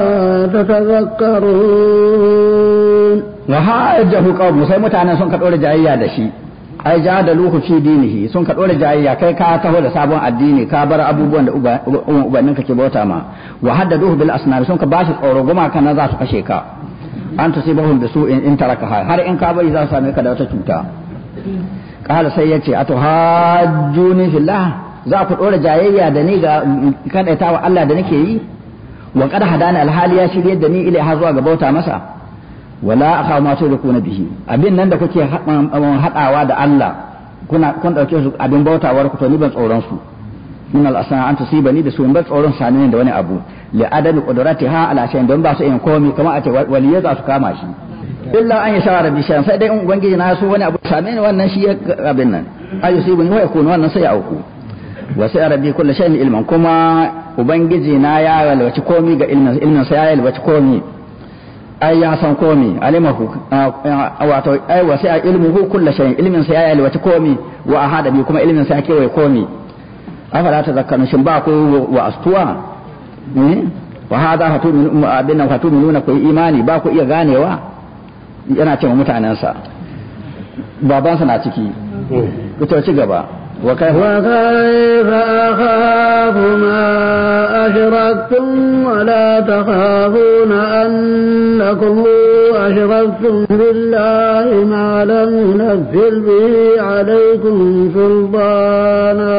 تتذكرون وحاجه قوم sai mutanen sun ka dore jayayya da shi ai ja da luhu fi dinihi sun ka dore jayayya kai ka taho da sabon addini ka bar abubuwan da ubannin ka ke bauta ma wa haddaduhu bil asnar sun ka bashi tsoro goma kana za su kashe ka an tusibahum bisu'in in taraka har in ka bari za su same ka da wata cuta kala sai yace atuhajjuni fillah za ku dora jayayya da ni ga kadaita wa Allah da nake yi wa qad hadana alhali ya shirye da ni ilai zuwa ga bauta masa wala akha ma tudrikuna bihi abin nan da kuke hadawa da Allah kuna kun dauke su abin bautawar ku to ni ban tsoron su min al-asna an tusibani da su ban tsoron sani da wani abu li adami qudratiha ala shay'in don ba su yin komai kamar a ce waliyya za su kama shi illa an yasha rabbi shan sai dai in ubangiji na so wani abu same ni wannan shi abin nan ayusibuni wa yakunu wannan sai ya auku wa sai rabbi kullu shay'in ilman kuma ubangiji na ya yalwaci komai ga ilmin ilmin sa ya yalwaci komai ai ya san komai alimahu wato ai wa sai ilmuhu kullu shay'in ilmin sa ya yalwaci komai wa ahada bi kuma ilmin sa ya kewaye komai afala tazakkarun shin ba ku wa astuwa wa hada hatu min abin nan hatu minuna ku imani ba ku iya ganewa yana cewa mutanensa babansa na ciki ku ci gaba wa kaifa wa kaifa akhafu ma ashraktum wa la takhafuna annakum ashraktum billahi ma lam yunzil bihi alaykum sultana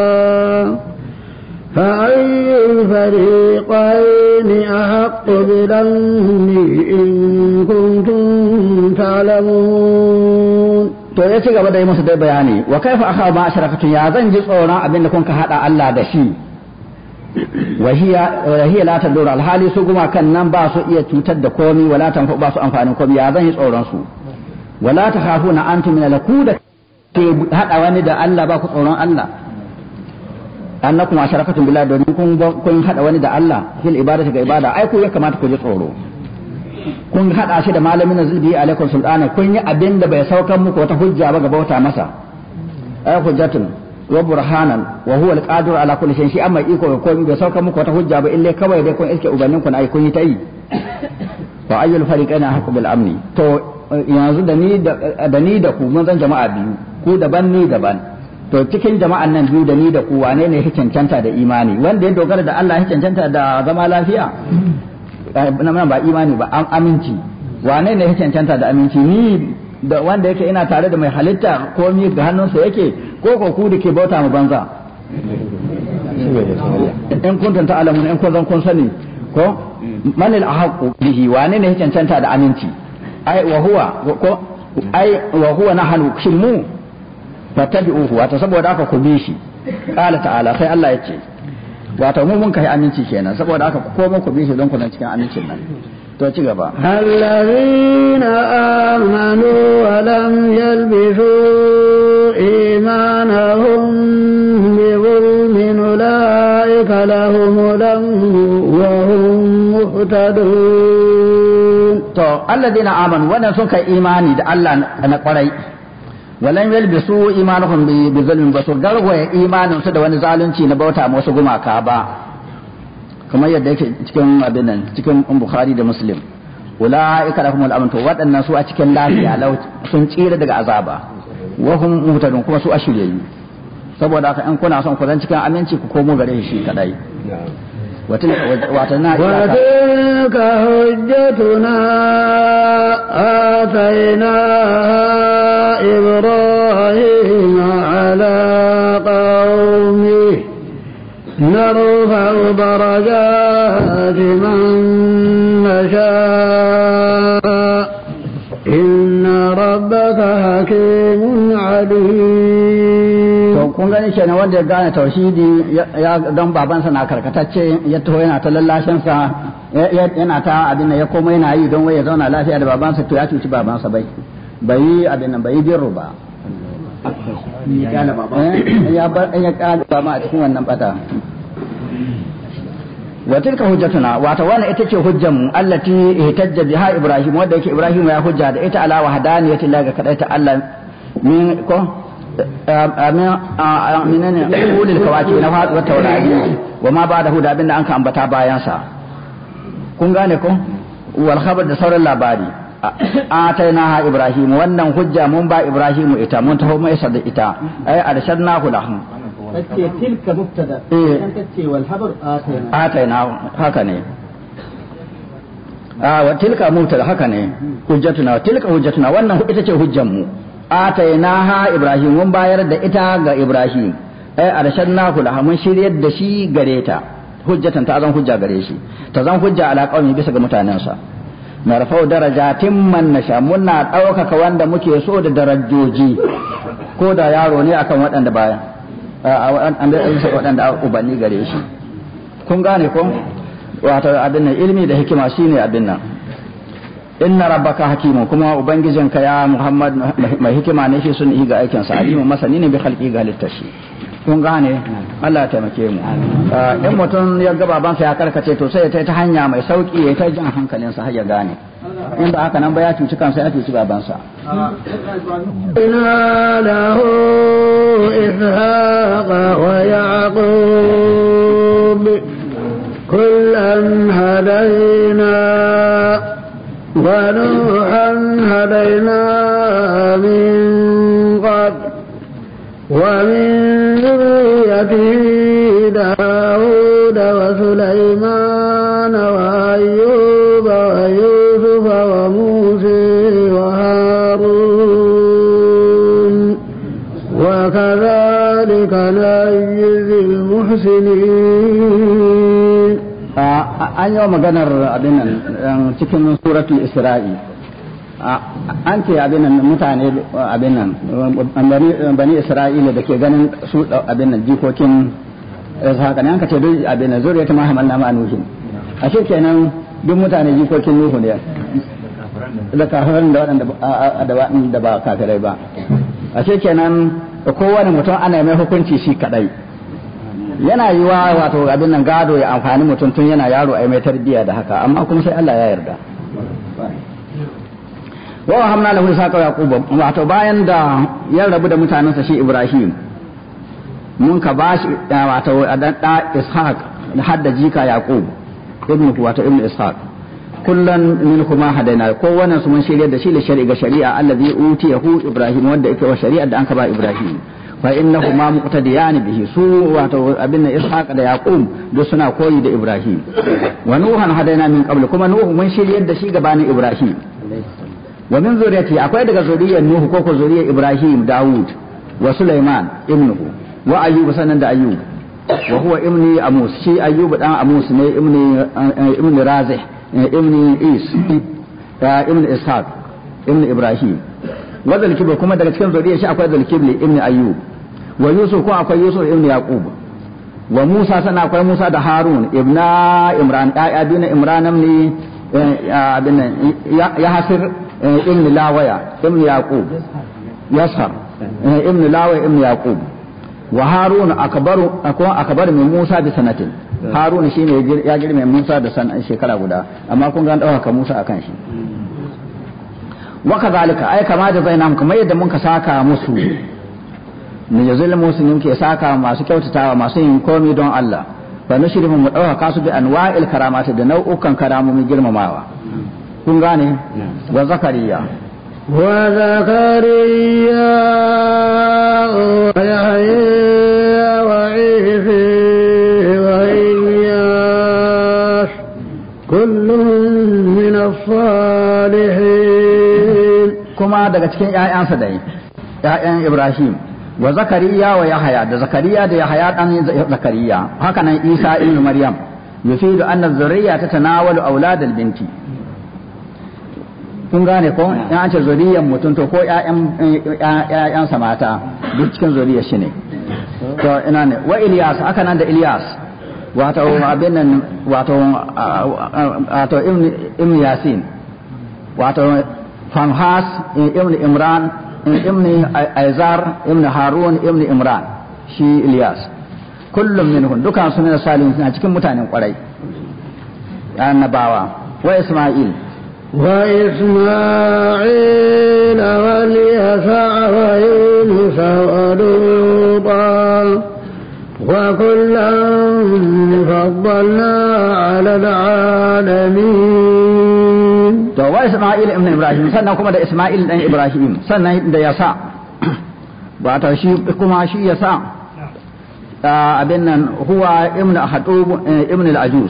فأي الفريقين أحق بالأمن إن كنتم تعلمون to ya ci gaba da yi musu dai bayani wa kaifa akha ma asharakatun ya zan ji tsoron abin da kun ka hada Allah da shi wa hiya wa hiya la tadur alhali su kuma kan nan ba su iya cutar da komi wala tanfa ba su amfanin komi ya zan yi tsoron su wala takhafuna antum min alakuda ke hada wani da Allah ba ku tsoron Allah annakum asharakatun billahi domin kun kun hada wani da Allah fil ibadati ga ibada ai ku ya kamata ku ji tsoro kun hada shi da malamin zulbi alaikum sultana kun yi abin da bai saukan muku wata hujja ba ga bauta masa ay hujjatun wa burhanan wa huwa al-qadir ala kulli shay'in shi amma iko ko bai sauka muku wata hujja ba ille kawai dai kun iske ubannin ku na ai kun yi ta yi wa ayyul fariqaina haqqu bil amni to yanzu da ni da ni da ku mun zan jama'a biyu ku daban ni daban to cikin jama'an nan biyu da ni da ku wane ne ya cancanta da imani wanda ya dogara da Allah ya cancanta da zama lafiya na ba imani ba aminci wane ne ya cancanta da aminci ni da wanda yake ina tare da mai halitta ko mi ga hannunsa yake ko ko ku da ke bauta mu banza in kuntum ta'lamun in kun zan kun sani ko manil ahqqu bihi wane ne ya cancanta da aminci ai wa huwa ko ai wa huwa nahnu shilmu fattabi'uhu wato saboda haka ku bi shi qala ta'ala sai Allah ya ce wato mu mun kai aminci kenan saboda haka ku komo ku bi shi don ku nan cikin amincin nan to ci gaba allazina amanu wa lam yalbisu imanahum bi dhulmin ulaika lahumul amnu wa hum muhtadun to allazina amanu wannan sun kai imani da Allah na kwarai walan yalbisu imanuhum bi zulmin basu garwaye imanin su da wani zalunci na bauta ma wasu gumaka ba kamar yadda yake cikin abin nan cikin Bukhari da Muslim ulaika lahumul amn to waɗannan su a cikin lafiya lau sun tsira daga azaba wa hum muhtadun kuma su ashiriyi saboda haka in kuna son ku zan cikin aminci ku komo gare shi kadai وتلك حجتنا آتيناها إبراهيم على قومه نرفع درجات من نشاء إن ربك حكيم عليم kun gani shi ne wanda ya gane tauhidi ya don babansa na karkatacce ya taho yana ta lallashin sa yana ta abin ya koma yana yi don wai ya zauna lafiya da babansa to ya cuci babansa bai bai abin nan bai birru ba ya bar ya kada baba a cikin wannan bata wa tilka hujjatuna wato wannan ita ce hujjar mu allati ihtajja biha ibrahim wanda yake ibrahim ya hujja da ita ala wahdaniyati la ga kadaita Allah min ko aminan ulil kawaki na faduwar taurari wa ma ba da huda abinda an ka ambata bayansa kun gane ko wal khabar da sauran labari atainaha ibrahim wannan hujja mun ba ibrahim ita mun taho mai isa da ita ai arshadnahu lahum kace tilka mubtada an kace wal khabar ataina ataina haka ne a wa tilka mubtada haka ne hujjatuna tilka hujjatuna wannan ita ce hujjan mu atainaha ibrahim mun bayar da ita ga ibrahim ai arshadnahu laha mun shiryar da shi gare ta hujjatan ta zan hujja gare shi ta zan hujja ala qaumi bisa ga mutanensa narfau darajatin man nasha muna daukaka wanda muke so da darajoji ko da yaro ne akan waɗanda baya an da isa waɗanda ubanni gare shi kun gane ko wato abin nan ilimi da hikima shine abin nan inna rabbaka hakimun kuma ubangijinka ya muhammad mai hikima ne shi sun yi ga aikin sa alimu masani ne bi khalqi ga littashi kun gane Allah ya taimake mu in mutum ya ga babansa ya karkace to sai ya ta hanya mai sauki ya ta jin hankalinsa har ya gane in ba haka nan ba ya cuci kansa ya cuci babansa inna lahu ishaqa wa yaqub kullan hadayna ونوحا هدينا من قبل ومن ذريته داود وسليمان وأيوب ويوسف وموسى وهارون وكذلك نجزي المحسنين an yi wa maganar abin nan cikin suratul isra'i an ce abin nan mutane abin nan bani isra'ila da ke ganin su abin nan jikokin haka ne an ka ce duk abin nan zuriyar ma hamalna ma nuhin ashe kenan duk mutane jikokin nuhu ne da kafirin da waɗanda da ba kafirai ba ashe kenan kowane mutum ana mai hukunci shi kadai yana yi wa wato abin nan gado ya amfani mutum tun yana yaro a mai tarbiyya da haka amma kuma sai Allah ya yarda wa hamna lahu ishaqa yaqub wato bayan da ya rabu da mutanensa shi Ibrahim mun ka bashi wato dan da ishaq hadda jika yaqub ibnu wato ibnu ishaq kullan minhuma hadaina ko wannan su mun shirye da shi da shari'a shari'a allazi utiyahu ibrahim wanda yake wa shari'a da an ka ba ibrahim fa innahuma muqtadiyan bihi su wato abin ishaq da yaqub duk suna koyi da ibrahim wa nuhan hadaina min qabl kuma nuhu mun shirye da shi gabanin ibrahim wa min zuriyati akwai daga zuriyar nuhu ko ko zuriyar ibrahim daud wa sulaiman ibnuhu wa ayyub sanan da ayyub wa huwa ibni amus shi ayyub dan amus ne ibni ibni razih ibni is ibni ishaq ibni ibrahim wa zalkibli kuma daga cikin zuriyar shi akwai zalkibli ibni ayyub wa yusuf ko akwai yusuf ibni yaqub wa musa sana akwai musa da harun ibna imran ya bin imran ne abin ya hasir ibn lawaya ibn yaqub yashar ibn lawaya ibn yaqub wa harun akbaru akwa akbar min musa bi sanatin harun shine ya girme musa da san shekara guda amma kun ga an dauka musa akan shi wa kadhalika ay kama da zainam kuma yadda mun ka saka musu ne yazil muslimin ke saka masu kyautatawa masu yin komai don Allah fa nushrimu mu dauka kasu bi anwa'il karamati da nau'ukan karamomin girmamawa kun gane wa zakariya wa zakariya wa yahya wa isa wa ilyas kullun min as-salihin kuma daga cikin ƴaƴansa dai ƴaƴan Ibrahim wa zakariya wa yahya da zakariya da yahya dan zakariya haka nan Isa ibn Maryam yufidu anna az-zurriyya tatanawalu awlad al-binti kun gane ko in an ce zuriyar mutum to ko ƴaƴansa mata duk cikin zuriyar shi ne to ina ne wa Ilyas aka nan da Ilyas wato abin nan wato wato ibn Yasin wato Fanhas ibn Imran ibn Aizar ibn Harun ibn Imran shi Ilyas kullum minhum dukan su ne salihin suna cikin mutanen kwarai annabawa wa Isma'il وإسماعيل واليسع ويونس ولوطا وكلا فضلنا على العالمين. to wa Isma'il ibn Ibrahim sannan kuma da Isma'il dan Ibrahim sannan da Yasa ba ta shi kuma shi Yasa abin nan huwa ibn Hadub ibn al-Ajus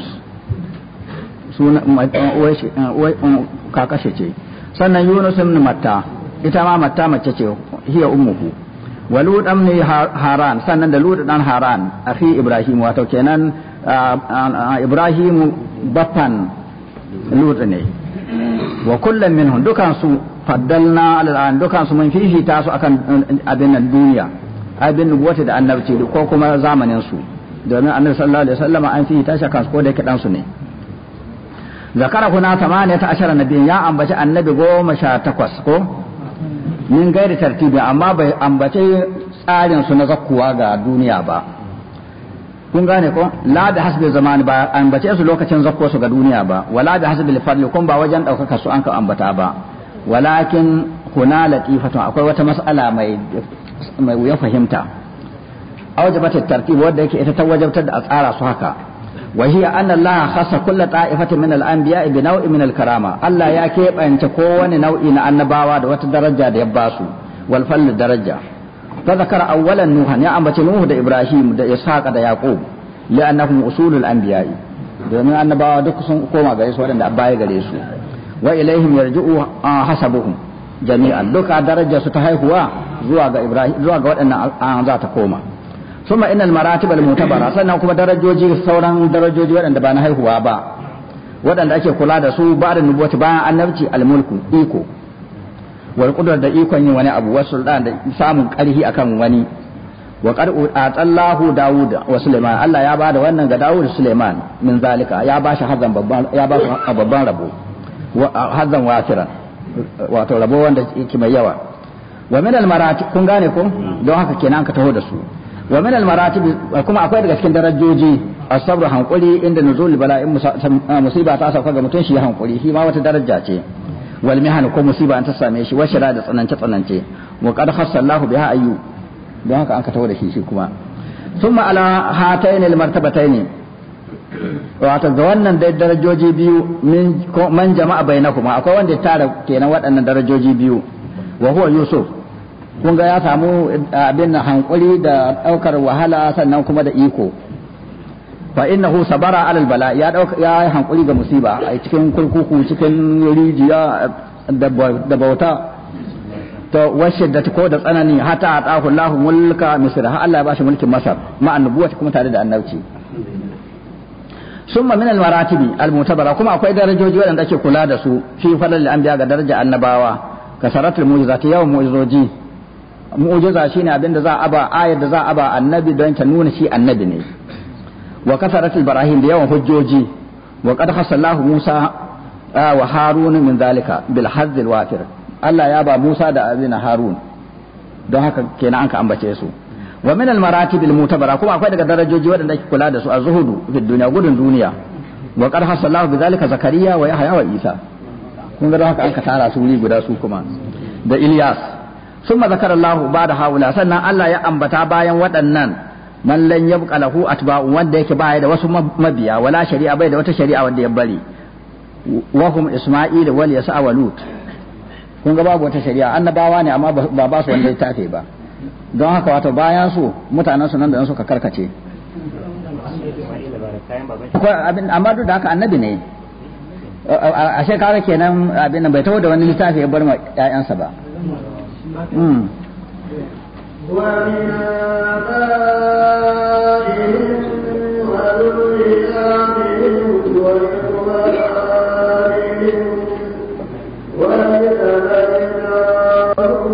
suna kakashe ce sannan Yunus ibn Matta ita ma Matta mace ce hiya ummuhu wa Lut ibn Haran sannan da Lut dan Haran akhi Ibrahim wato kenan Ibrahim baffan Lut ne wa kullum minhum dukan su faddalna al'an dukan su mun fifita su akan abin nan duniya abin nubuwata da annabci ko kuma zamanin su domin annabi sallallahu alaihi wasallam an fifita shi kan ko da yake dan su ne zakara kuna tamaniyata ashara nabiyin ya ambaci annabi goma sha takwas ko min gairi tartibi amma bai ambace tsarin su na zakkuwa ga duniya ba kun gane ko la da hasbi zamani ba ambace su lokacin zakko su ga duniya ba wala da hasbi fadli kun ba wajen daukaka su an ka ambata ba walakin kuna latifatun akwai wata mas'ala mai mai wuya fahimta awjabat tartib wanda yake ita ta wajabtar da a tsara su haka وهي أن الله خص كل طائفة من الأنبياء بنوع من الكرامة الله يا كيف أن تكون نوع من النبوة وتدرجة يباسو والفل الدرجة فذكر أولا نوحا يا أمة نوح دا إبراهيم دا إسحاق دا يعقوب لأنهم أصول الأنبياء domin annabawa duk sun koma gare su waɗanda baya gare su wa ilaihim yarji'u hasabuhum jami'an duka darajar su ta haihuwa zuwa ga Ibrahim zuwa ga waɗannan za ta koma ثم إن المراتب المعتبرة sannan kuma darajoji sauran darajoji waɗanda ba na haihuwa ba waɗanda ake kula da su ba da nubuwati bayan annabci almulku iko wal qudrat da ikon yin wani abu wasu da samun ƙarfi akan wani wa qad atallahu Dawud wa Sulaiman Allah ya bada wannan ga Dawud da Sulaiman min zalika ya bashi hazan babban ya ba su babban rabo hazan wasiran wato rabo wanda yake mai yawa wa min al maratib kun gane ko don haka kenan ka taho da su wa min al-maratib kuma akwai daga cikin darajoji as-sabr hankuri inda nuzul bala'in musiba ta sauka ga mutun shi hankuri shi ma wata daraja ce wal mihan ko musiba an ta same shi wa shara da tsanance tsanance wa qad khassa Allahu biha ayyu don haka an ka tawo da shi shi kuma summa ala hatayn almartabatayn wato ga wannan dai darajoji biyu min man jama'a bainakuma akwai wanda ya tara kenan waɗannan darajoji biyu wa huwa yusuf kun ga ya samu abin hankuri da daukar wahala sannan kuma da iko fa innahu sabara alal bala ya dauka ya hankuri ga musiba a cikin kurkuku cikin rijiya da bauta to washe da ko da tsanani hatta atahu Allah mulka misr ha Allah ya bashi mulkin masar ma annubuwati kuma tare da annabci summa min al maratibi al mutabara kuma akwai darajoji wadanda ake kula da su fi falal anbiya ga daraja annabawa kasaratul mu'jizati yawan mu'jizoji mu'jiza shine abinda za a ba ayar da za a ba annabi don ta nuna shi annabi ne wa kasaratul barahin da yawan hujjoji wa qad khasallahu Musa wa Harun min zalika bil hazz al wafir Allah ya ba Musa da abin Harun don haka kenan an ka ambace su wa min al maratib al mutabara kuma akwai daga darajoji wadanda ake kula da su a zuhudu fi dunya gudun duniya wa qad khasallahu bi zalika Zakariya wa Yahya wa Isa kun ga haka an ka tara su wuri guda su kuma da Ilyas summa zakara Allah ba'da haula sannan Allah ya ambata bayan waɗannan man lan yabqa lahu atba'u wanda yake baya da wasu mabiya wala shari'a bai da wata shari'a wanda ya bari wa hum Isma'il wal Yasa wa Lut kun ga babu wata shari'a annabawa ne amma ba ba su wanda ya tafe ba don haka wato bayan su mutanen su nan da suka karkace amma duk da haka annabi ne a shekara kenan abin nan bai taho da wani littafi ya bar ma ƴaƴansa ba ومن آبائهم وذرياتهم وإخوانهم واجتبيناهم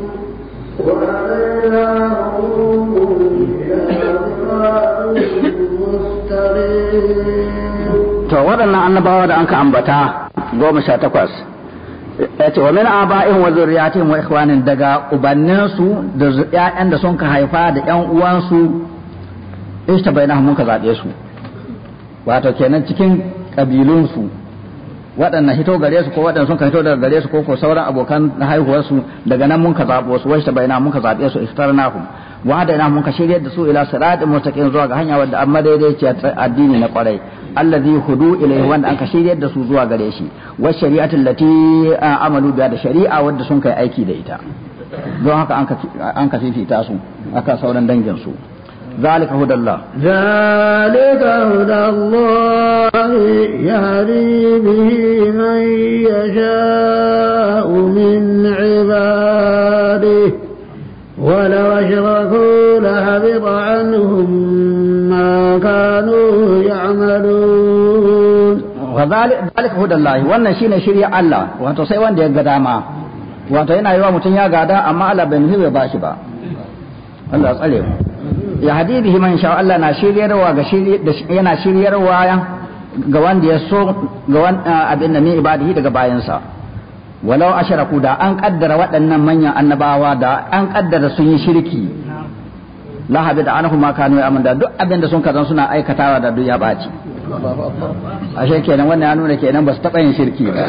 وهديناهم إلى صراط مستقيم. to waɗannan annabawa da anka ambata goma sha takwas ya ce wa min aba'ihim wa zurriyatihim wa ikhwanin daga ubanninsu da ƴaƴan da sun ka haifa da ƴan uwansu ishtabainahum mun ka zabe su wato kenan cikin kabilunsu waɗannan hito gare su ko waɗannan sun ka hito daga gare su ko ko sauran abokan haihuwar su daga nan mun ka zabo su washtabainahum mun ka zabe su iftarnahum wa hadainahum mun ka shiryar da su ila siratin mustaqim zuwa ga hanya wadda amma daidaiciya addini na kwarai allazi hudu ilayhi wanda anka shiryar da su zuwa gare shi wa shari'atul lati amalu biha da shari'a wadda sun kai aiki da ita don haka anka anka fifita su aka sauran dangin su zalika hudallah zalika hudallah yahdi bihi man yasha'u min ibadihi ولو أشركوا لحبط عنهم ما كانوا يعملون وذلك ذلك هدى الله wannan shine shirya Allah wato sai wanda ya ga dama wato yana yiwa mutum ya gada amma Allah bai nufi ba shi ba Allah tsare mu ya hadidihi man sha Allah na shiryarwa ga shirye yana shiryarwa ga wanda ya so ga wanda abin da ne ibadihi daga bayansa walau asharaku da an kaddara waɗannan manyan annabawa da an kaddara sun yi shirki la habida anhum ma kanu ya'malun da duk abin da sun kazan suna aikatawa da duk ya baci ashe kenan wannan ya nuna kenan ba su taɓa yin shirki ba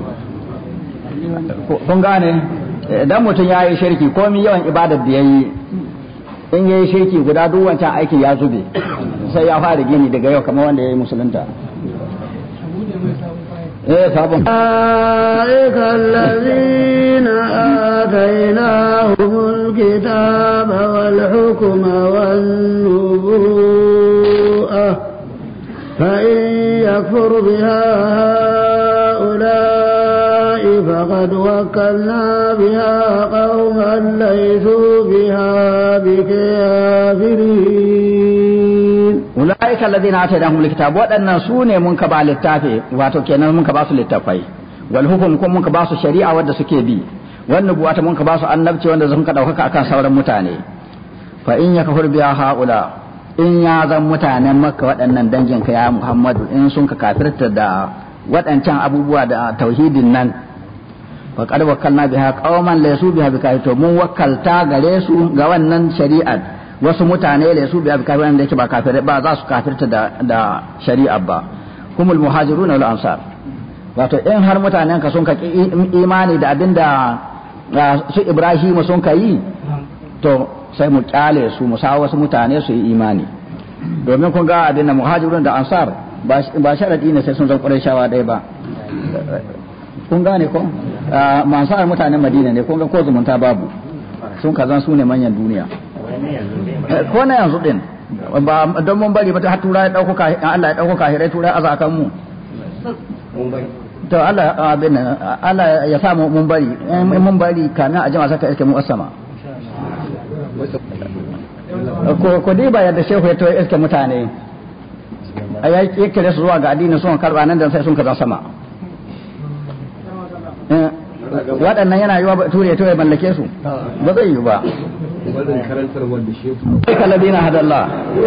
kun gane idan mutum ya yi shirki komi yawan ibadar da ya yi in ya yi shirki guda duk wancan aiki ya zube sai ya fara gini daga yau kamar wanda ya yi musulunta أولئك الذين آتيناهم الكتاب والحكم والنبوءة فإن يكفر بها هؤلاء فقد وكلنا بها قوما ليسوا بها بكافرين ulaika alladhina atainahum alkitab wadannan sune mun ka ba littafi wato kenan mun ka ba su littafai wal hukum kun mun ka ba su shari'a wadda suke bi wan nubuwata mun ka ba su annabci wanda sun ka daukaka akan sauran mutane fa in yakfur biha haula in ya zan mutanen makka wadannan dangin ka ya muhammadu in sun ka kafirta da wadancan abubuwa da tauhidin nan fa qad wakkalna biha qauman laysu biha bikafir mun wakkalta gare su ga wannan shari'a wasu mutane da su biya kafirin da yake ba kafir ba za su kafirta da da shari'a ba humul muhajirun wal ansar wato in har mutanen ka sun ka imani da abinda su Ibrahim sun ka yi to sai mu kyale su mu sa wasu mutane su yi imani domin kun ga abin da muhajirun da ansar ba sharadi ne sai sun zan qurayshawa dai ba kun gane ko mansar mutanen madina ne kun ga ko zumunta babu sun kazan su ne manyan duniya ko na yanzu din ba don mun bari ba ta tura ya dauko ka Allah ya dauko kahirai tura aza kan mu to Allah abin Allah ya sa mu mun bari mun bari kana a jama'a saka iske mu asama ko ko dai ba yadda shehu ya to iske mutane ayi yake da su zuwa ga addini sun karba nan da sai sun kaza sama waɗannan yana yiwa ba ture to ya mallake su ba zai yi ba wannan karantar wanda shehu kalladina hadallah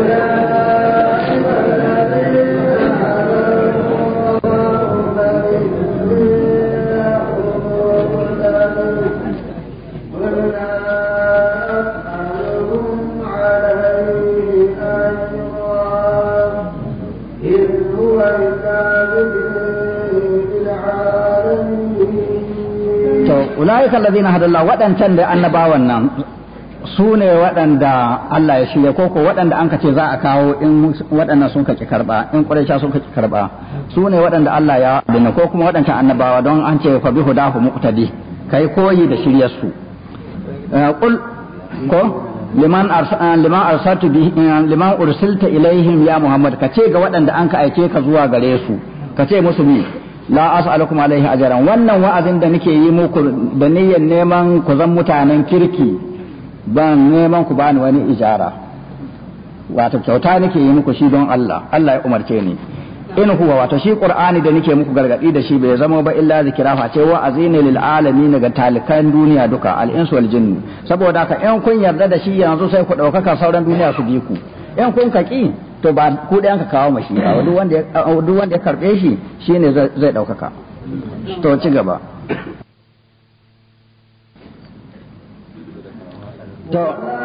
ulaika alladhina hadallah wadancan da annabawan nan su ne waɗanda Allah ya shirya koko waɗanda an kace za a kawo in waɗannan sun kaki karba in quraisha sun kaki karba su ne waɗanda Allah ya binne ko kuma waɗancan annabawa don an ce fa bi hudahu muqtadi kai koyi da shiryar su qul ko liman arsa liman arsaltu bi liman ursilta ilaihim ya muhammad kace ga waɗanda an ka aike ka zuwa gare su kace musu bi la as'alukum alaihi ajran wannan wa'azin da nake yi muku da niyyar neman ku zan mutanen kirki ban neman ku bani wani ijara wato kyauta nake yi muku shi don Allah Allah ya umarce ni in huwa wato shi qur'ani da nake muku gargadi da shi bai zama ba illa zikra fa ce wa'azi ne lil alamin ga talikan duniya duka al ins wal jinn saboda haka in kun yarda da shi yanzu sai ku daukaka sauran duniya su bi ku in kun kaki to ba ku da yanka kawo mashi ba duk wanda duk wanda ya karbe shi shine zai daukaka to ci gaba to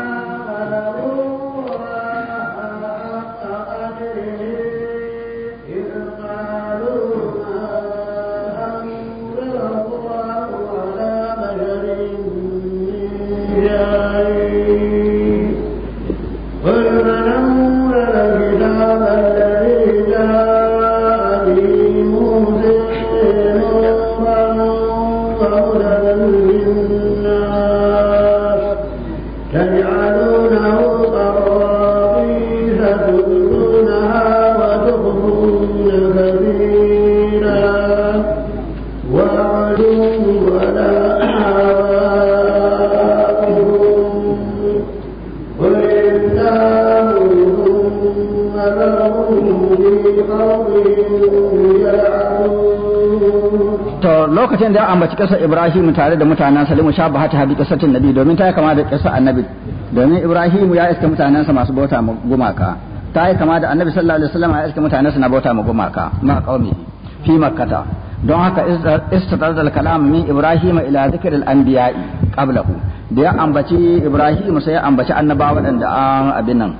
lokacin da ambaci kasar Ibrahim tare da mutanen sa limu shabahata habi kasatin nabi domin ta yi kama da kasar annabi domin Ibrahim ya iska mutanen sa masu bauta gumaka ta yi kama da annabi sallallahu alaihi wasallam ya iska mutanen sa na bauta gumaka ma qaumi fi makkata don haka istadar al-kalam min Ibrahim ila dhikr al-anbiya'i qablahu da ya ambaci Ibrahim sai ya ambaci annabawa wadanda an abin nan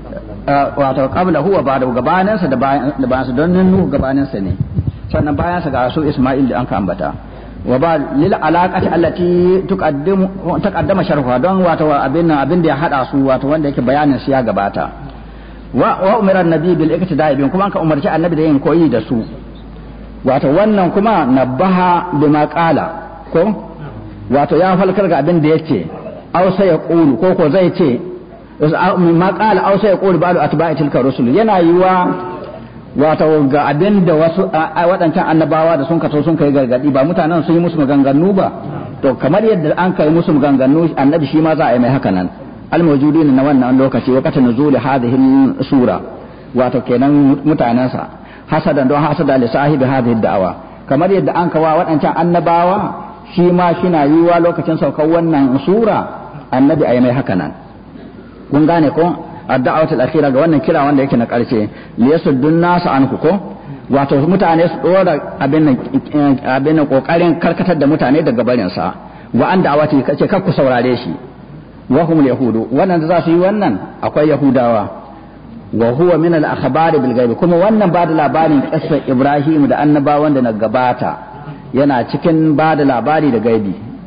wato qablahu wa ba'da gabanin sa da bayan sa don nuhu gabanin sa ne sannan bayan sa ga su Isma'il da an ka ambata wa ba lil alaqati allati tuqaddimu taqaddama sharhuha don wato abin nan abin da ya hada su wato wanda yake bayanin su ya gabata wa wa umira annabi bil iktida'i bin kuma an ka umarci annabi da yin koyi da su wato wannan kuma nabaha bima qala ko wato ya falkar ga abin da yace aw sai ya qulu ko ko zai ce ma qala aw sai ya qulu ba'du atba'i tilka rusul yana yiwa wato ga abin da wasu waɗancan annabawa da sun kato sun kai gargadi ba mutanen sun yi musu maganganu ba to kamar yadda an kai musu maganganu annabi shi ma za a yi mai haka nan almawjudin na wannan lokaci wa kata nuzul hadhihi sura wato kenan mutanensa hasadan don hasada li sahibi hadhihi da'awa kamar yadda an kawa waɗancan annabawa shi ma shina yiwa lokacin saukar wannan sura annabi a yi mai haka nan kun gane ko ad-da'wat al-akhira ga wannan kira wanda yake na karshe liyasuddun nas anku ko wato mutane su dora abin nan abin nan kokarin karkatar da mutane daga barin sa wa an da'awati kace kar ku saurare shi wa hum yahudu wannan da za su yi wannan akwai yahudawa wa huwa min al-akhbar bil ghaib kuma wannan ba da labarin kissar Ibrahim da annabawan da na gabata yana cikin ba da labari da gaibi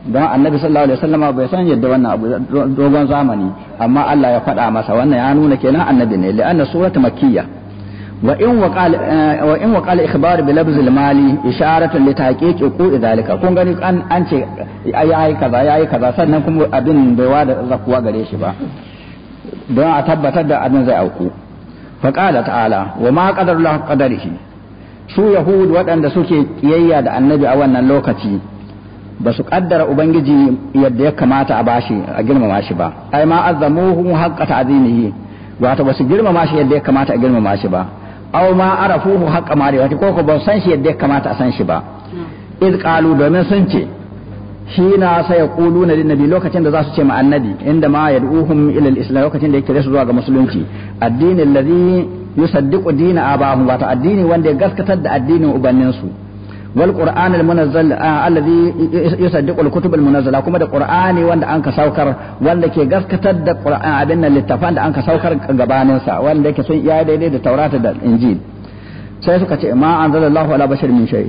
don annabi sallallahu alaihi wasallama bai san yadda wannan abu dogon zamani amma Allah ya faɗa masa wannan ya nuna kenan annabi ne li'anna surata makkiyya wa in waqala wa in waqala ikhbar bi labz al-mali isharatan li tahqiq uqu dhalika kun gani an an ce yayi kaza yayi kaza sannan kuma abin bai wada zakuwa gare shi ba don a tabbatar da abin zai auku fa qala ta'ala wa ma qadarullahu qadarihi su yahud waɗanda suke kiyayya da annabi a wannan lokaci ba su kaddara ubangiji yadda ya kamata a bashi a girmama shi ba ai ma azzamuhu haqqa ta'zimihi wato ba su girmama shi yadda ya kamata a girmama shi ba aw ma arafuhu haqqa ma'rifati ko ko ba san shi yadda ya kamata a san shi ba iz qalu domin sun ce shi na sai yaquluna lin nabi lokacin da za su ce ma annabi inda ma yad'uhum ila al-islam lokacin da yake su zuwa ga musulunci addinin alladhi yusaddiqu dina abahum wato addini wanda ya gaskatar da addinin ubanninsu والقرآن المنزل الذي يصدق الكتب المنزلة كما ده قرآني وند أنك سوكر وند كي غسكتر ده قرآن عدنا للتفان ده أنك سوكر غباننسا وند كي سن يا دي ده توراة ده إنجيل sai suka ce ma anzalallahu ala bashar min shay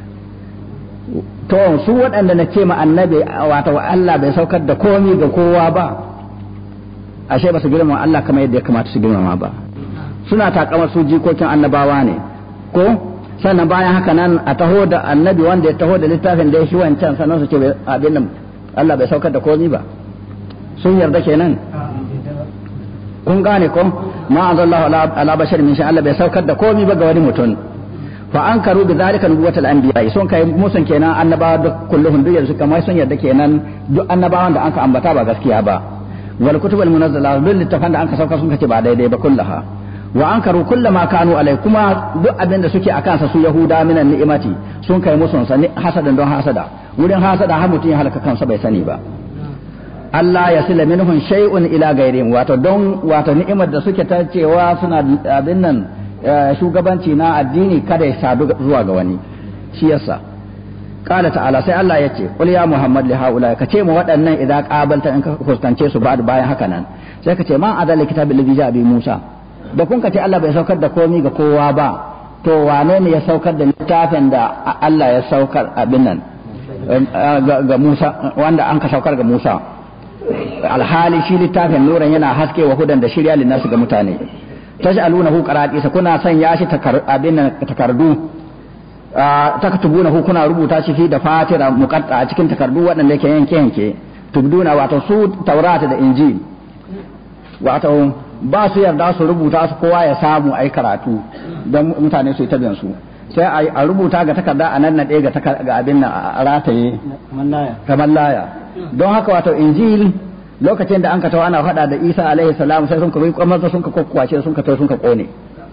to su waɗanda na ce ma annabi wato Allah bai saukar da komai ga kowa ba ashe ba su girmama Allah kamar yadda ya kamata su girmama ba suna takamar su jikokin annabawa ne ko sannan bayan haka nan a taho da annabi wanda ya taho da littafin da ya shi wancan sannan su ce abin nan Allah bai saukar da komai ba sun yarda kenan kun gane ko ma anzalallahu ala, ala bashar min sha Allah bai saukar da komai ba ga wani mutum fa ankaru bi zalika nubuwatul anbiya sun kai musun kenan annabawa duk kulluhum duk yanzu kamar sun yarda kenan duk annabawan da anka ambata ba gaskiya ba wal kutubul munazzala duk littafan da anka saukar sun kace ba daidai ba kullaha wa ankaru kullama kanu alai kuma duk abin da suke akan sa su yahuda minan ni'imati sun kai musu sani hasadan don hasada wurin hasada har mutun ya halaka kansa bai sani ba Allah ya sila minhum shay'un ila ghairihim wato don wato ni'imar da suke ta cewa suna abin nan shugabanci na addini kada ya sadu zuwa ga wani shi yasa qala ta'ala sai Allah ya ce qul ya muhammad li haula ka ce mu waɗannan idan qabalta in ka fuskance su ba bayan haka nan sai ka ce ma adalla kitabil ladhi ja'a bi Musa da kun ce Allah bai saukar da komi ga kowa ba to wane ne ya saukar da littafin da Allah ya saukar abin nan ga Musa wanda an ka saukar ga Musa alhali shi littafin nuran yana haske wa hudan da shirya lin nasu ga mutane taj'alunahu qaratisa kuna sanya shi abin nan takardu taktubunahu kuna rubuta shi fi da fatira muqatta a cikin takardu waɗanda yake yanke yanke tubduna wato su taurata da injil wato ba su yarda su rubuta su kowa ya samu ai karatu don mutane su yi tabin su sai a rubuta ga takarda a nan naɗe ga abin nan a rataye kamar laya don haka wato injil lokacin da an ka tawa ana faɗa da isa alaihi salam sai sun ka rubuta kamar sun ka kokkuwace sun ka tawo sun ka kone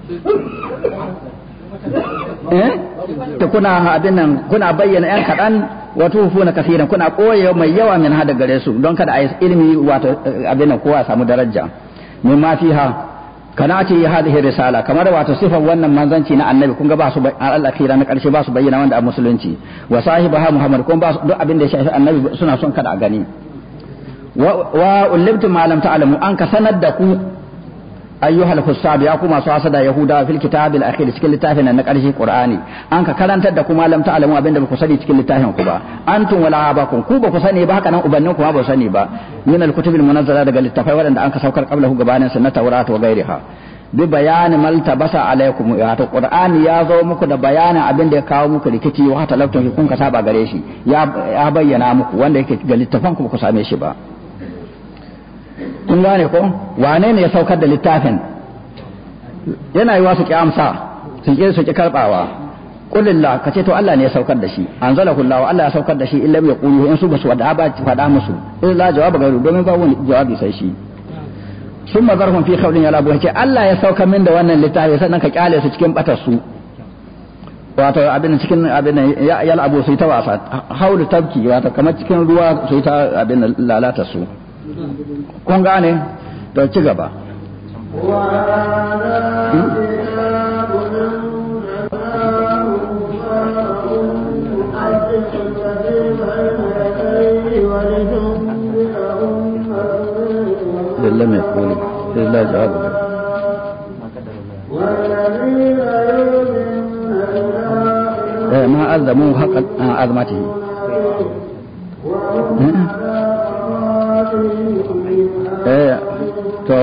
eh to kuna abin nan kuna bayyana yan kaɗan wato hufuna kafiran kuna koyewa mai yawa min hada gare su don kada a yi ilimi wato abin nan kowa samu daraja mimma fiha kana ce hadhihi risala kamar wato sifar wannan manzanci na annabi kun ga ba su al-akhira na karshe ba su bayyana wanda a musulunci wa sahibaha muhammad kun ba su duk abin da ya shafi annabi suna son kada a gani wa ulibtum ma lam ta'lamu an ka sanar da ku ayyuhal hussab ya kuma su hasada yahuda fil kitabil akhir cikin littafin na karshe qur'ani an ka karantar da kuma lam ta'lamu abin da ba ku sani cikin littafin ku ba antum wala abakum ku ba ku sani ba haka nan ubannin ku ba ba sani ba min al kutubil munazzala daga littafai wadanda an ka saukar qablahu gabanin sunnat tawrat wa ghairiha bi bayani mal tabasa alaikum wato qur'ani ya zo muku da bayanin abin da ya kawo muku rikici wa talabtum kun ka saba gare shi ya ya bayyana muku wanda yake ga littafan ku ba ku same shi ba kun gane ko wane ne ya saukar da littafin yana yi wasu kyamsa su ke su ki karbawa kulillah kace to Allah ne ya saukar da shi anzalahu Allah Allah ya saukar da shi illa ya qulu in su basu wada ba fada musu illa jawaba gairu domin ba wani jawabi sai shi sun mazarhum fi khawlin ya labu ce Allah ya saukar min da wannan littafi sannan ka kyale su cikin batar su wato abin cikin abin ya labu sai ta wasa haulu tabki wato kamar cikin ruwa sai ta abin lalata su kun gane to ci gaba لم يقول إلا جوابه ما ألزموه حق عظمته eh to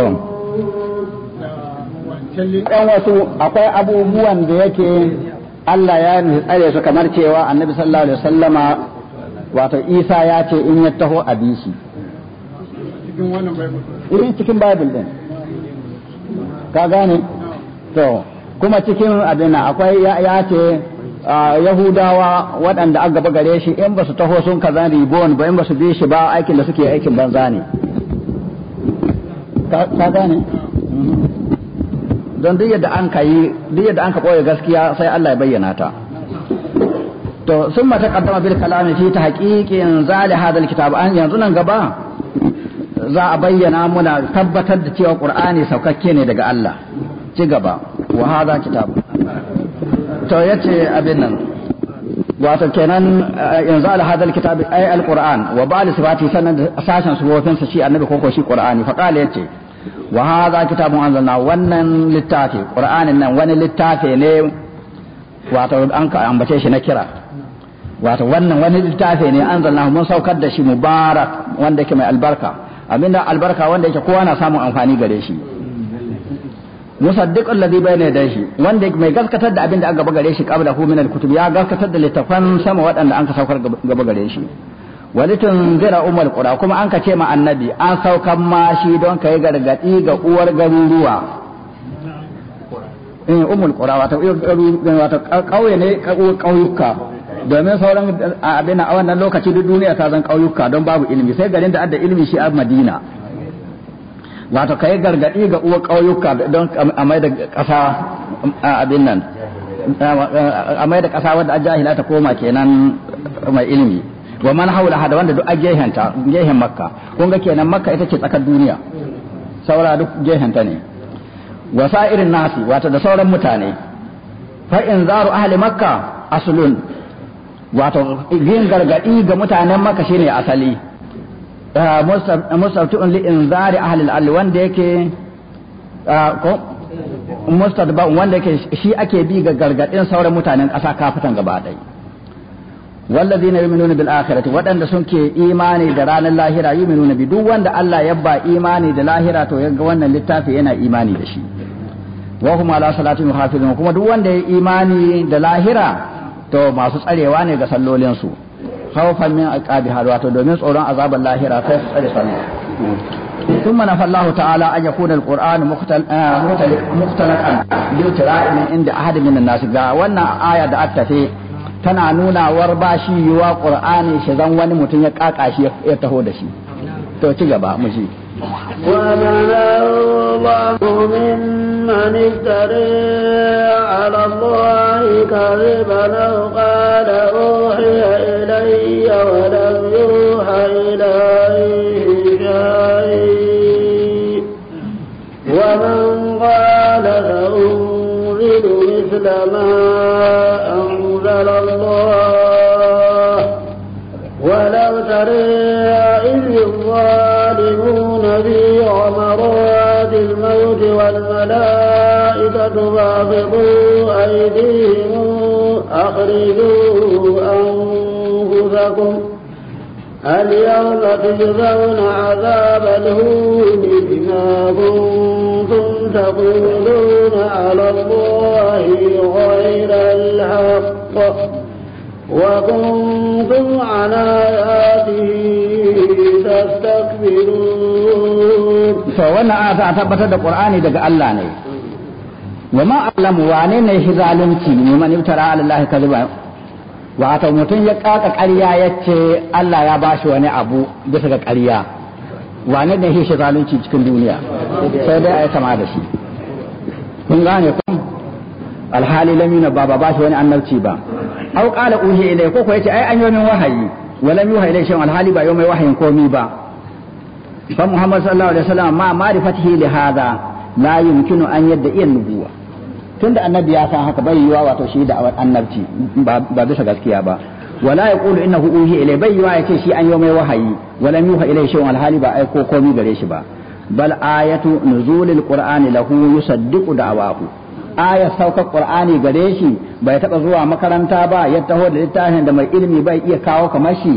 ɗan wasu akwai abubuwan da yake Allah ya tsare su kamar cewa annabi sallallahu alaihi wasallama wato Isa ya ce in ya taho a bishi cikin wannan bible cikin bible din ka gane to kuma cikin abin akwai ya ce Yahudawa waɗanda aka gaba gare shi in ba su taho sun kaza ribon ba in ba su bi shi ba aikin da suke aikin banza ne ka gane don duk yadda an ka yi duk yadda an ka ɓoye gaskiya sai Allah ya bayyana ta to sun mata kaddama bil kalami fi ta haqiqin zali hadal kitab an yanzu nan gaba za a bayyana muna tabbatar da cewa qur'ani saukakke ne daga Allah ci gaba wa hada kitab to yace abin nan wato kenan yanzu al hadal kitab ay al qur'an wa ba'al sifati sanan sashen sufofinsa shi annabi koko shi qur'ani fa qala yace wa hadha kitabun anzalna wannan littafi qur'anin nan wani littafi ne wato an ka ambace shi na kira wato wannan wani littafi ne anzalna mun saukar da shi mubarak wanda yake mai albarka abinda albarka wanda yake kowa na samun amfani gare shi musaddiq alladhi bayna yadayhi wanda mai gaskatar da abinda aka gaba gare shi qabla hu min alkutub ya gaskatar da littafan sama waɗanda an ka saukar gaba gare shi walitun zira umar qura kuma an ka ce ma annabi an saukan ma shi don kai gargadi ga uwar garuruwa in umul qura wato wato kauye ne kauyuka domin sauran abin a wannan lokaci duk duniya ta zan kauyuka don babu ilimi sai garin da adda ilimi shi a Madina wato kai gargadi ga uwar kauyuka don a mai da kasa abin nan a mai da kasa wadda jahila ta koma kenan mai ilimi wa man haula hada wanda duk a gehenta gehen makka kun ga kenan makka ita ce tsakar duniya saura duk gehenta ne wa sa'irin nasi wato da sauran mutane fa in zaru ahli makka aslun wato yin gargadi ga mutanen makka shine asali mustaftu'un li inzari ahli al wanda yake ko mustadba wanda yake shi ake bi ga gargadin sauran mutanen ƙasa kafitan gaba ɗaya والذين يؤمنون بالآخرة وأن سنك إيماني دران اللاهرة يؤمنون بدو وأن الله يبا إيماني دلاهرة تو يقوانا للتافي أنا إيماني دشي وهم على صلاة محافظون كما دو وأن إيماني دلاهرة تو ما سسألي واني قصلوا لنسو خوفا من أكابها الواتو دومين سؤولان عذاب اللاهرة فسألي صلوا ثم نفى الله تعالى أن يكون القرآن مختلقا بالتراء من عند أحد من الناس وأن آية دعت في tana nuna war ba shi yiwa qur'ani shi zan wani mutum ya kaka shi ya taho da shi to ci gaba mu ji wa man mimman iftara ala allahi kadhiban aw qala uhiya ilayya wa lam yuha ilayhi shay wa man qala unzilu mithla ma أنزل الله ولو ترى إذ الظالمون في غمرات الموت والملائكة باسطوا أيديهم أخرجوا أنفسكم اليوم تجزون عذاب الهون بما كنتم تقولون على الله غير الحق وكنتم عن آياته تستكبرون فوانا آتا أثبت القرآن دقاء الله ني وما أعلم وانين يحزالنتي ممن ابترى على الله كذبا wato mutum ya kaka ƙarya ya ce Allah ya ba shi wani abu bisa ga ƙarya wane ne shi zalunci cikin duniya sai dai a yi sama da shi kun gane kun alhali lamina ba ba ba shi wani annabci ba au qala uhi ilai ko ko yace ai an yi min wahayi walam yuha ilai shan alhali ba yau mai wahayin komi ba fa Muhammad sallallahu alaihi wasallam ma ma'rifatihi li hadha la yumkinu an yadda iya nubuwa tunda annabi ya san haka bai yiwa wato shi da annabci ba bisa gaskiya ba wala yaqulu innahu uhi ilay bai yiwa yace shi an yi mai wahayi wala yuha ilay shay'un alhali ba ai ko komai gare shi ba bal ayatu nuzulil qur'ani lahu yusaddiqu da'wahu aya sauka qur'ani gare shi bai taba zuwa makaranta ba ya taho da littafin da mai ilimi bai iya kawo kamar shi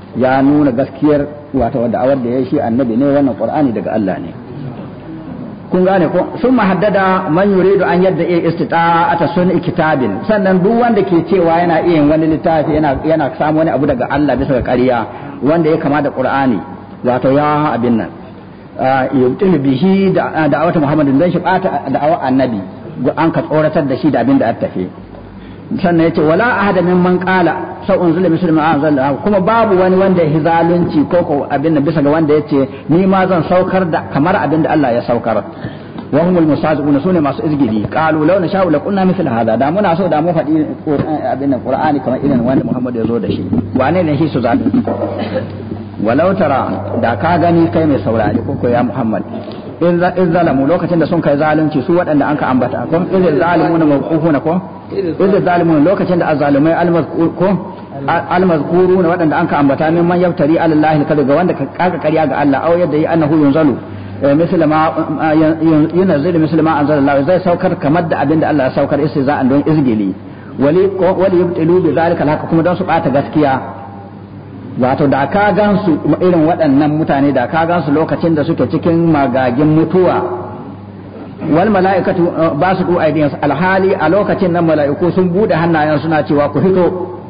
ya nuna gaskiyar wato da'awar da ya shi annabi ne wannan qur'ani daga Allah ne kun gane ko sun mahaddada man yuridu an yadda iya istita'ata sun kitabin sannan duk wanda ke cewa yana iya yin wani littafi yana yana samu wani abu daga Allah bisa ga ƙarya wanda ya kama da qur'ani wato ya abin nan yubtil bihi da da'awata muhammadin dan shi bata da'awar annabi an ka tsoratar da shi da abin da aka tafi sannan yace wala ahada mimman qala sa unzila mislu ma anzala kuma babu wani wanda ya zalunci ko ko abin da bisa ga wanda yace ni ma zan saukar da kamar abin da Allah ya saukar wa humul musaziqun sune masu izgidi qalu law nasha'u la kunna mithla hada da muna so da mu faɗi abin nan qur'ani kamar irin wanda Muhammad ya zo da shi wane ne shi su zalunci walau tara da ka gani kai mai saurari ko ya Muhammad in zalamu lokacin da sun kai zalunci su waɗanda an ka ambata kun idan zalimuna mawqufuna ko idan zalimuna lokacin da azzalumai almazkur almazkuruna waɗanda an ka ambata min man yaftari alallahi kada ga wanda ka kaka ƙarya ga Allah aw yadda yi annahu yunzalu misla ma yunzil misla ma anzalallahu zai saukar kamar da abinda Allah ya saukar istiza'an don izgili wali wali yubtilu bi zalika haka kuma don su bata gaskiya wato da ka gansu irin waɗannan mutane da ka gansu lokacin da suke cikin magagin mutuwa wal mala'ikatu ba su du aidiyansu alhali a lokacin nan mala'iku sun bude hannayen suna cewa ku fito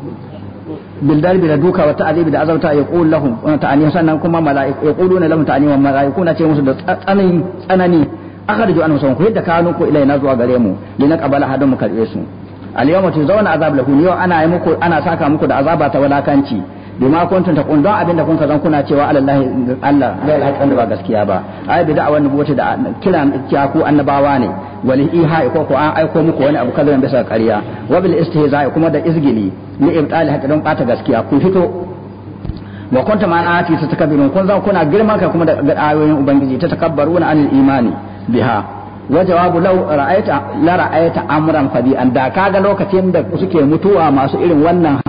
bil darbi da duka wa ta'dibi da azauta yaqul lahum ta'ani sannan kuma mala'iku yaquluna lahum ta'ani wa mala'iku na ce musu da tsanani tsanani akhriju an musan ku yadda kanu ku ilaina zuwa gare mu lina qabala hadum karbe su al yawma tuzawna azab lahu yau ana yi muku ana saka muku da azaba ta walakanci bima kuntum taqul don abinda kun kazan kuna cewa alallahi Allah bai alhaƙan da ba gaskiya ba ai bi da'awan nubuwati da kiran ku annabawa ne wal iha ko ko an aiko muku wani abu kallon bisa ƙarya wa bil istihza'i kuma da izgili li ibtali hatta don bata gaskiya ku fito wa kuntum an ati tatakabbarun kun zan kuna girman kai kuma da ayoyin ubangiji ta takabbaruna anil imani biha wa jawabu law ra'aita la ra'aita amran fadi an da kaga lokacin da suke mutuwa masu irin wannan